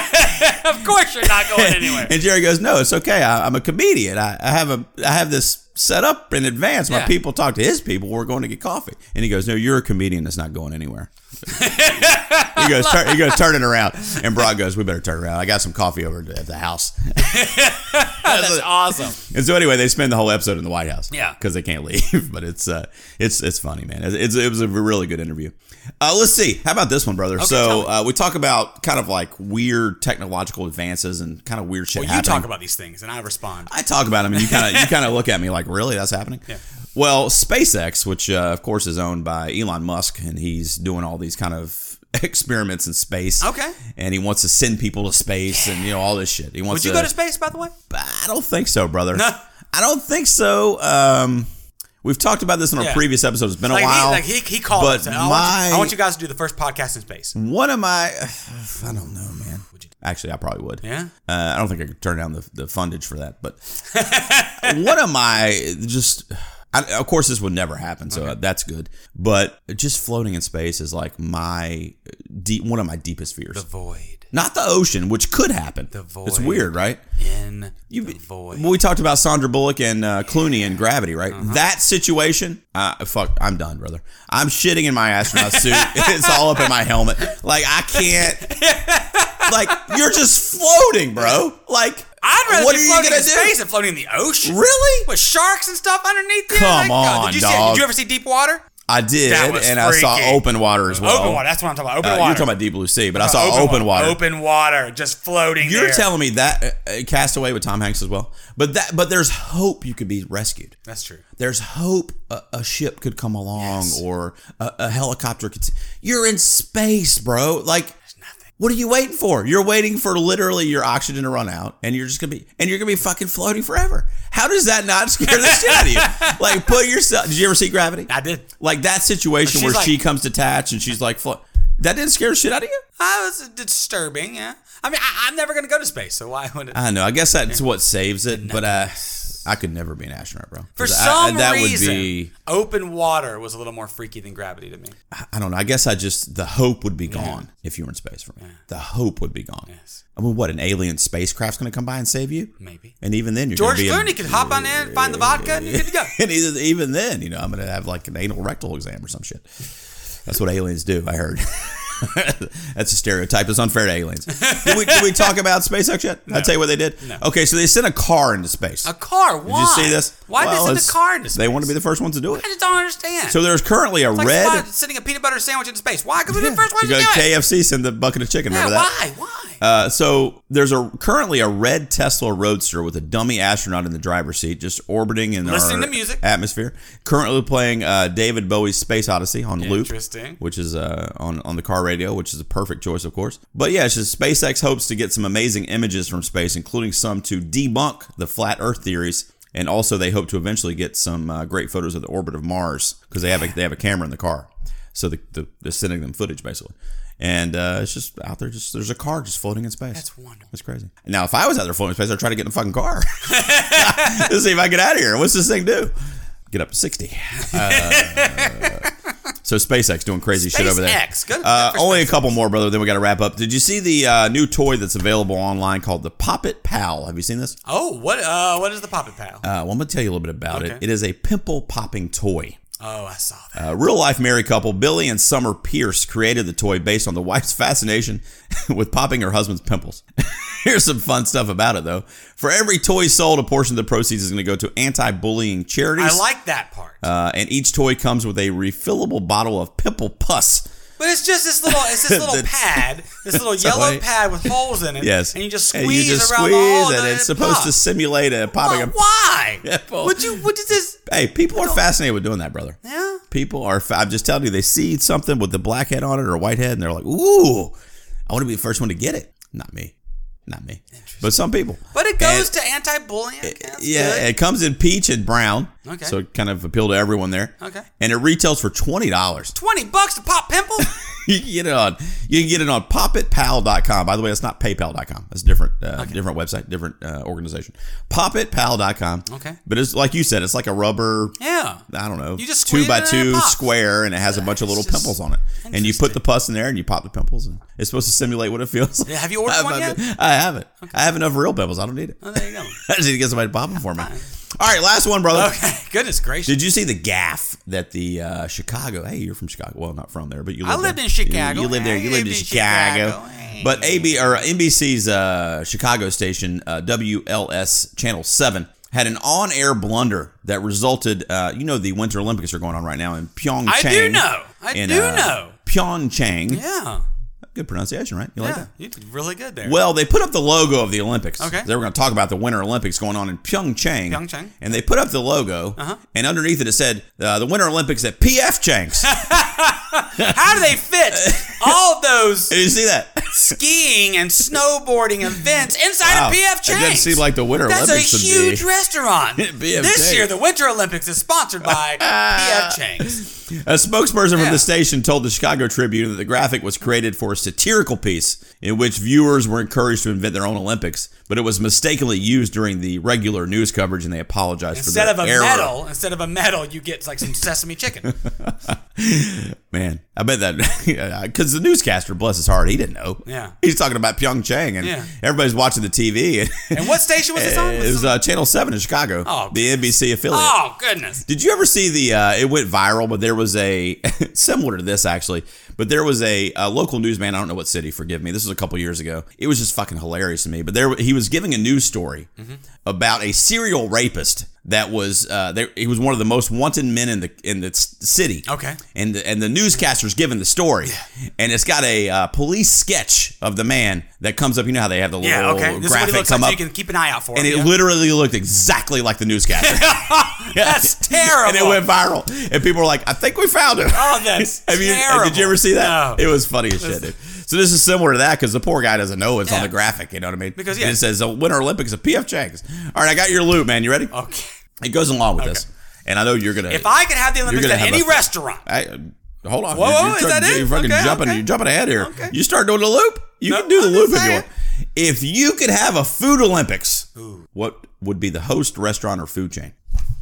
Of course you're not going anywhere. And Jerry goes, no, it's okay. I, I'm a comedian. I, I have a I have this set up in advance. My Yeah. people talk to his people. We're going to get coffee. And he goes, no, you're a comedian that's not going anywhere. he goes, tur- he goes, turn it around. And Brock goes, we better turn around. I got some coffee over at the house. That's awesome. And so anyway, they spend the whole episode in the White House. Yeah. Because they can't leave. But it's uh, it's it's funny, man. It's, it's, it was a really good interview. Uh, let's see. How about this one, brother? Okay, so tell me. uh, we talk about kind of like weird technological advances and kind of weird shit Well, you happening. talk about these things, and I respond. I talk about them, and you kind of you kind of look at me like, really, that's happening? Yeah. Well, SpaceX, which uh, of course is owned by Elon Musk, and he's doing all these kind of experiments in space. Okay. And he wants to send people to space, and you know all this shit. He wants Would you to, go to space, by the way? I don't think so, brother. No. I don't think so. Um, we've talked about this in our Yeah. previous episodes. It's been Like a while. he, like he, he called but us. I, want my- you, I want you guys to do the first podcast in space. One of my, I don't know, man. Actually, I probably would. Yeah? Uh, I don't think I could turn down the, the fundage for that. But one of my just, I, of course, this would never happen, so Okay. that's good. But just floating in space is like my deep, one of my deepest fears. The void. Not the ocean, which could happen. The void. It's weird, right? In You, the void. Well, we talked about Sandra Bullock and uh, Clooney in Gravity, right? Uh-huh. That situation, uh, fuck, I'm done, brother. I'm shitting in my astronaut suit. It's all up in my helmet. Like, I can't. Like, you're just floating, bro. Like, I'd rather what be are you floating gonna in do? space than floating in the ocean. Really? With sharks and stuff underneath you? Come Like, on, did you See, dog. did you ever see Deep Water? I did, That was and I saw freaky. open water as well. Open water. That's what I'm talking about. Open Uh, water. You're talking about Deep Blue Sea, but I Uh, saw open, water. Open water, just floating You're there. telling me that uh, Castaway with Tom Hanks as well, but that but there's hope you could be rescued. That's true. There's hope a, a ship could come along Yes. or a, a helicopter could. You're in space, bro. Like, What are you waiting for? You're waiting for literally your oxygen to run out, and you're just gonna be, and you're gonna be fucking floating forever. How does that not scare the shit out of you? Like, put yourself. Did you ever see Gravity? I did. Like that situation where like, she comes detached and she's like, float. That didn't scare the shit out of you? Uh, it was disturbing. Yeah. I mean, I, I'm never gonna go to space, so why would it? I know. I guess that's what saves it, but uh, I could never be an astronaut, bro. For I, some I, that reason, would be, open water was a little more freaky than gravity to me. I don't know. I guess I just, the hope would be gone yeah. if you were in space for me. Yeah. The hope would be gone. Yes. I mean, what, an alien spacecraft's going to come by and save you? Maybe. And even then, you're George gonna be Clooney could hop on in, find the vodka, and you're good to go. And even, even then, you know, I'm going to have like an anal rectal exam or some shit. That's what aliens do, I heard. That's a stereotype. It's unfair to aliens. Did we, did we talk about SpaceX yet? No. I'll tell you what they did. No. Okay, so they sent a car into space. A car? Why? Did you see this? Why well, did they send a car into space? They want to be the first ones to do it. I just don't understand. So there's currently a it's like red... sending a peanut butter sandwich into space. Why? Because we're yeah. the first ones to do it. K F C send the bucket of chicken. Yeah, remember that? why? Why? Uh, so there's a currently a red Tesla Roadster with a dummy astronaut in the driver's seat, just orbiting in Listening our to music. atmosphere. Currently playing uh, David Bowie's Space Odyssey on loop, Interesting. which is uh, on on the car radio, which is a perfect choice, of course. But yeah, it's just SpaceX hopes to get some amazing images from space, including some to debunk the flat Earth theories. And also, they hope to eventually get some uh, great photos of the orbit of Mars because they have a, they have a camera in the car, so the, the, they're sending them footage basically. And uh, it's just out there. Just there's a car just floating in space. That's wonderful. That's crazy. Now, if I was out there floating in space, I'd try to get in the fucking car. Let's see if I get out of here. What's this thing do? Get up to sixty. Uh, so SpaceX doing crazy SpaceX. shit over there. Good. Uh, Good only SpaceX. a couple more, brother. Then we got to wrap up. Did you see the uh, new toy that's available online called the Pop It Pal? Have you seen this? Oh, what? Uh, what is the Pop It Pal? Uh, well, I'm gonna tell you a little bit about Okay. it. It is a pimple popping toy. Oh, I saw that. A real life married couple, Billy and Summer Pierce, created the toy based on the wife's fascination with popping her husband's pimples. Here's some fun stuff about it, though. For every toy sold, a portion of the proceeds is going to go to anti-bullying charities. I like that part. Uh, and each toy comes with a refillable bottle of pimple pus. But it's just this little, it's this little pad, this little yellow Toy. pad with holes in it. Yes. And you just And squeeze you just around squeeze, the hole, and then it's it supposed pops. to simulate a popping. Well, a why? Pimple. Would you? What is this? Hey, people are fascinated with doing that, brother. Yeah. People are. Fa- I'm just telling you, they see something with the black head on it or a white head, and they're like, "Ooh, I want to be the first one to get it." Not me. Not me. But some people. But it goes And to anti-bullying. Okay, that's yeah, good. it comes in peach and brown. Okay. So it kind of appeal to everyone there. Okay. And it retails for twenty dollars. Twenty bucks to pop pimples. You can get it on. You can get it on pop it pal dot com. By the way, it's not paypal dot com. That's a different, uh, Okay. different website, different uh, organization. pop it pal dot com. Okay. But it's like you said, it's like a rubber. Yeah. I don't know. You just two squeeze by it and it two pops. square, and it has a bunch of little It's just pimples on it. And you put the pus in there, and you pop the pimples, and it's supposed to simulate what it feels like. Yeah, have you ordered I, one I, yet? I haven't. I have enough real pimples. I don't need it. Oh, there you go. I just need to get somebody to pop them for me. All right, last one, brother. Okay. Goodness gracious. Did you see the gaffe that the uh, Chicago? Hey, you're from Chicago. Well, not from there, but you. I Lived lived there. in Chicago. You, you lived there. I You lived, lived in in Chicago. Chicago. Hey. But A B or N B C's uh, Chicago station uh, W L S Channel Seven had an on-air blunder that resulted. Uh, you know, the Winter Olympics are going on right now in Pyeongchang. I do know. I in, do uh, know. Pyeongchang. Yeah. Good pronunciation, right? You like Yeah. that? You did really good there. Well, they put up the logo of the Olympics. Okay. They were going to talk about the Winter Olympics going on in Pyeongchang. Pyeongchang. And they put up the logo, Uh-huh. and underneath it, it said, uh, the Winter Olympics at P F Changs. How do they fit all of those Did you see that? skiing and snowboarding events inside Wow. of P F It Chang's? doesn't seem like the Winter That's Olympics a would huge be- restaurant. P F This Chang's. year, the Winter Olympics is sponsored by P F Chang's. A spokesperson Yeah. from the station told the Chicago Tribune that the graphic was created for a satirical piece in which viewers were encouraged to invent their own Olympics, but it was mistakenly used during the regular news coverage, and they apologized Instead for of the a error. medal, instead of a medal, you get like some sesame chicken. Man, I bet that because the newscaster, bless his heart, he didn't know. Yeah. He's talking about Pyeongchang, and Yeah. everybody's watching the T V. And, And what station was this on? it was uh, Channel Seven in Chicago, Oh, the N B C affiliate. Oh goodness! Did you ever see the? Uh, it went viral, but there was a similar to this actually. But there was a, a local newsman. I don't know what city. Forgive me. This was a couple years ago. It was just fucking hilarious to me. But there, he was giving a news story Mm-hmm. about a serial rapist that was. Uh, there, he was one of the most wanted men in the in the s- city. Okay. And the, and the newscaster's giving the story, and it's got a uh, police sketch of the man that comes up. You know how they have the little Yeah, okay. This is what graphic he looks come like, up, so you can keep an eye out for and him. it yeah. literally looked exactly like the newscaster. That's terrible. And it went viral. And people were like, I think we found him. Oh, that's Have you, terrible. Did you ever see that? No. It was funny as shit, dude. So this is similar to that because the poor guy doesn't know it's Yeah. on the graphic. You know what I mean? Because, And yeah. it says the Winter Olympics of P F Chang's. All right, I got your loot, man. You ready? Okay. It goes along with Okay. this, and I know you're gonna. If I could have the Olympics gonna at have any a- restaurant. I, hold on. Whoa, You're- whoa, you're is trying- that it? You're fucking Okay, jumping. okay. You're jumping ahead here. Okay. You start doing the loop. You No, can do the I'm loop just if you saying. want. If you could have a food Olympics, what would be the host restaurant or food chain?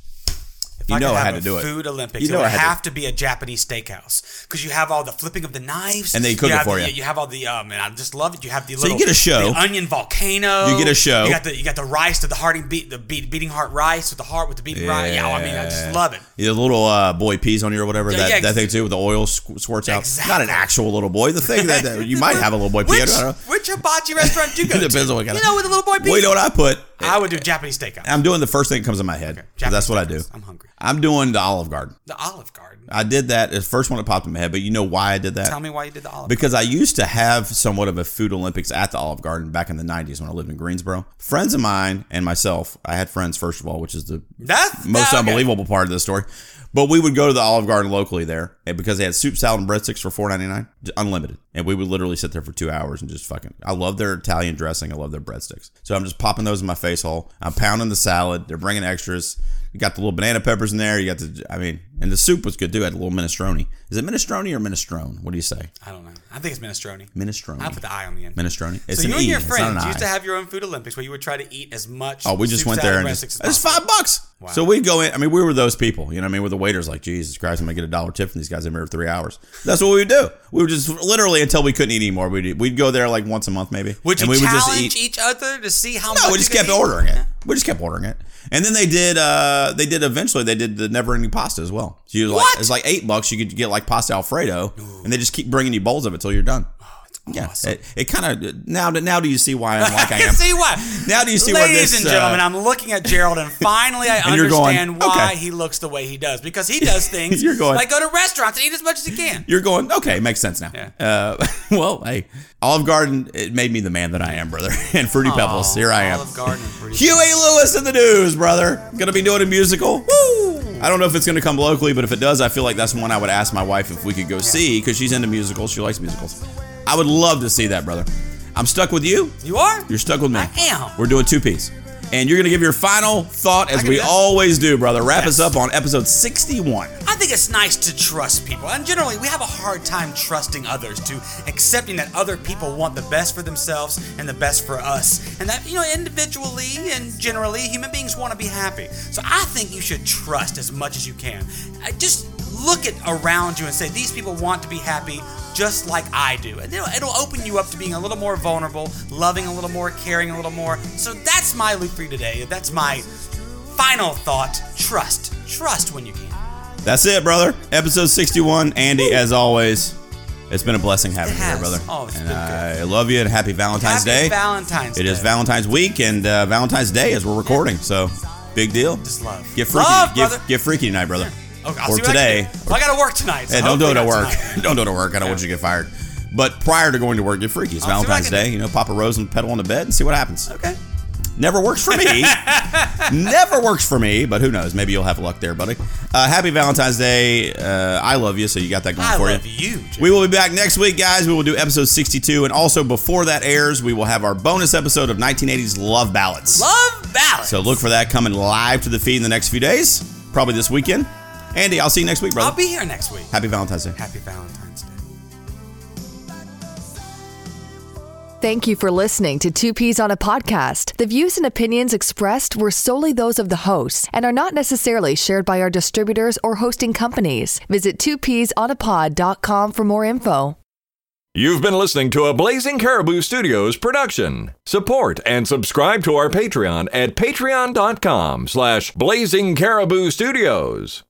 If You I know could I have had to a do it. Food Olympics. You know it would I had to- have to be a Japanese steakhouse because you have all the flipping of the knives, And they cook it have for the, you. You have all the um, and I just love it. You have the So little, you get a show. the onion volcano. You get a show. You got the you got the rice to the hearting beat the beat, beating heart rice with the heart with the beating rice. Yeah, I mean I just love it. The little uh, boy peas on you or whatever. Yeah, that, yeah, that thing too with the oil squ- squirts out. Exactly. Not an actual little boy. The thing that, that you might have a little boy pea. I Which, don't know. which hibachi restaurant do you go It depends to? on what kind You of- know, with the little boy piece. Well, you know what I put? I would do Japanese steakhouse. I'm doing the first thing that comes in my head. 'Cause Japanese that's what I do. steakhouse. I'm hungry. I'm doing the Olive Garden. The Olive Garden. I did that. The first one that popped in my head, but you know why I did that? Tell me why you did the Olive Because I used to have somewhat of a food Olympics at the Olive Garden back in the nineties when I lived in Greensboro. Friends of mine and myself, I had friends, first of all, which is the That's most okay. unbelievable part of this story. But we would go to the Olive Garden locally there, and because they had soup, salad, and breadsticks for four ninety-nine, unlimited. And we would literally sit there for two hours and just fucking. I love their Italian dressing. I love their breadsticks. So I'm just popping those in my face hole. I'm pounding the salad. They're bringing extras. You got the little banana peppers in there. You got the, I mean, and the soup was good too. I had a little minestrone. Is it minestrone or minestrone? What do you say? I don't know. I think it's minestrone. Minestrone. I put the I on the end. Minestrone. It's so an you and E. your It's not friends an used I. to have your own food Olympics where you would try to eat as much. Oh, we just soup, went salad, there and breadsticks just, as it's possible. five bucks. Wow. So we'd go in. I mean, we were those people. You know what I mean? We're the waiters like, Jesus Christ, I'm going to get a dollar tip from these guys in here for three hours. That's what we would do. We would just literally until we couldn't eat anymore. We'd, we'd go there like once a month maybe. Would you and we challenge would just eat. each other to see how much No, we you just could kept eat? ordering it. Yeah. We just kept ordering it. And then they did, uh, they did eventually, they did the never ending pasta as well. So you like, What? it's like eight bucks. You could get like pasta Alfredo and they just keep bringing you bowls of it till you're done. Yeah, awesome. it, it kind of now. Now do you see why I'm like I I can am? see why. Now do you see where Ladies this? and gentlemen, uh, I'm looking at Gerald, and finally I And you're going, understand why okay. he looks the way he does. Because he does things You're going- like go to restaurants and eat as much as he can. You're going, okay, makes sense now. Yeah. Uh, well, hey, Olive Garden, it made me the man that I am, brother. And Fruity Pebbles, here I am. Olive Garden and Fruity Huey Lewis in the news, brother. Gonna be doing a musical. Woo! I don't know if it's gonna come locally, but if it does, I feel like that's one I would ask my wife if we could go see, because she's into musicals. She likes musicals. I would love to see that, brother. I'm stuck with you. You are? You're stuck with me. I am. We're doing two piece. And you're going to give your final thought, as can we do that. always do, brother. Wrap Yes. us up on episode sixty-one. I think it's nice to trust people. And generally, we have a hard time trusting others, to accepting that other people want the best for themselves and the best for us. And that, you know, individually and generally, human beings want to be happy. So I think you should trust as much as you can. I just look at around you and say, these people want to be happy just like I do. And it'll, it'll open you up to being a little more vulnerable, loving a little more, caring a little more. So that's my loop for you today. That's my final thought. Trust. Trust when you can. That's it, brother. Episode sixty-one. Andy, as always, it's been a blessing having It you here, has. brother. Oh, it's and been good. I love you, and happy Valentine's Happy Day. Valentine's It Day. is Valentine's week and uh, Valentine's Day as we're recording, so big deal. Just love. Get freaky, Love, get, brother. get freaky tonight, brother. Okay, I'll or see what I today. can do. Well, I got to work tonight. So Hey, don't do it hopefully at not work. tonight. Don't do it at work. I don't want you to get fired. But prior to going to work, get freaky. It's I'll see what I Valentine's can do. Day. You know, pop a rose and pedal on the bed and see what happens. Okay. Never works for me. Never works for me, but who knows? Maybe you'll have luck there, buddy. Uh, happy Valentine's Day. Uh, I love you, so you got that going I for love you. you. Jay. We will be back next week, guys. We will do episode sixty-two, and also before that airs, we will have our bonus episode of nineteen eighties Love Ballads. Love ballads. So look for that coming live to the feed in the next few days, probably this weekend. Andy, I'll see you next week, brother. I'll be here next week. Happy Valentine's Day. Happy Valentine's Day. Thank you for listening to Two Peas on a Podcast. The views and opinions expressed were solely those of the hosts and are not necessarily shared by our distributors or hosting companies. Visit two peas on a pod dot com for more info. You've been listening to a Blazing Caribou Studios production. Support and subscribe to our Patreon at patreon dot com slash Blazing Caribou Studios.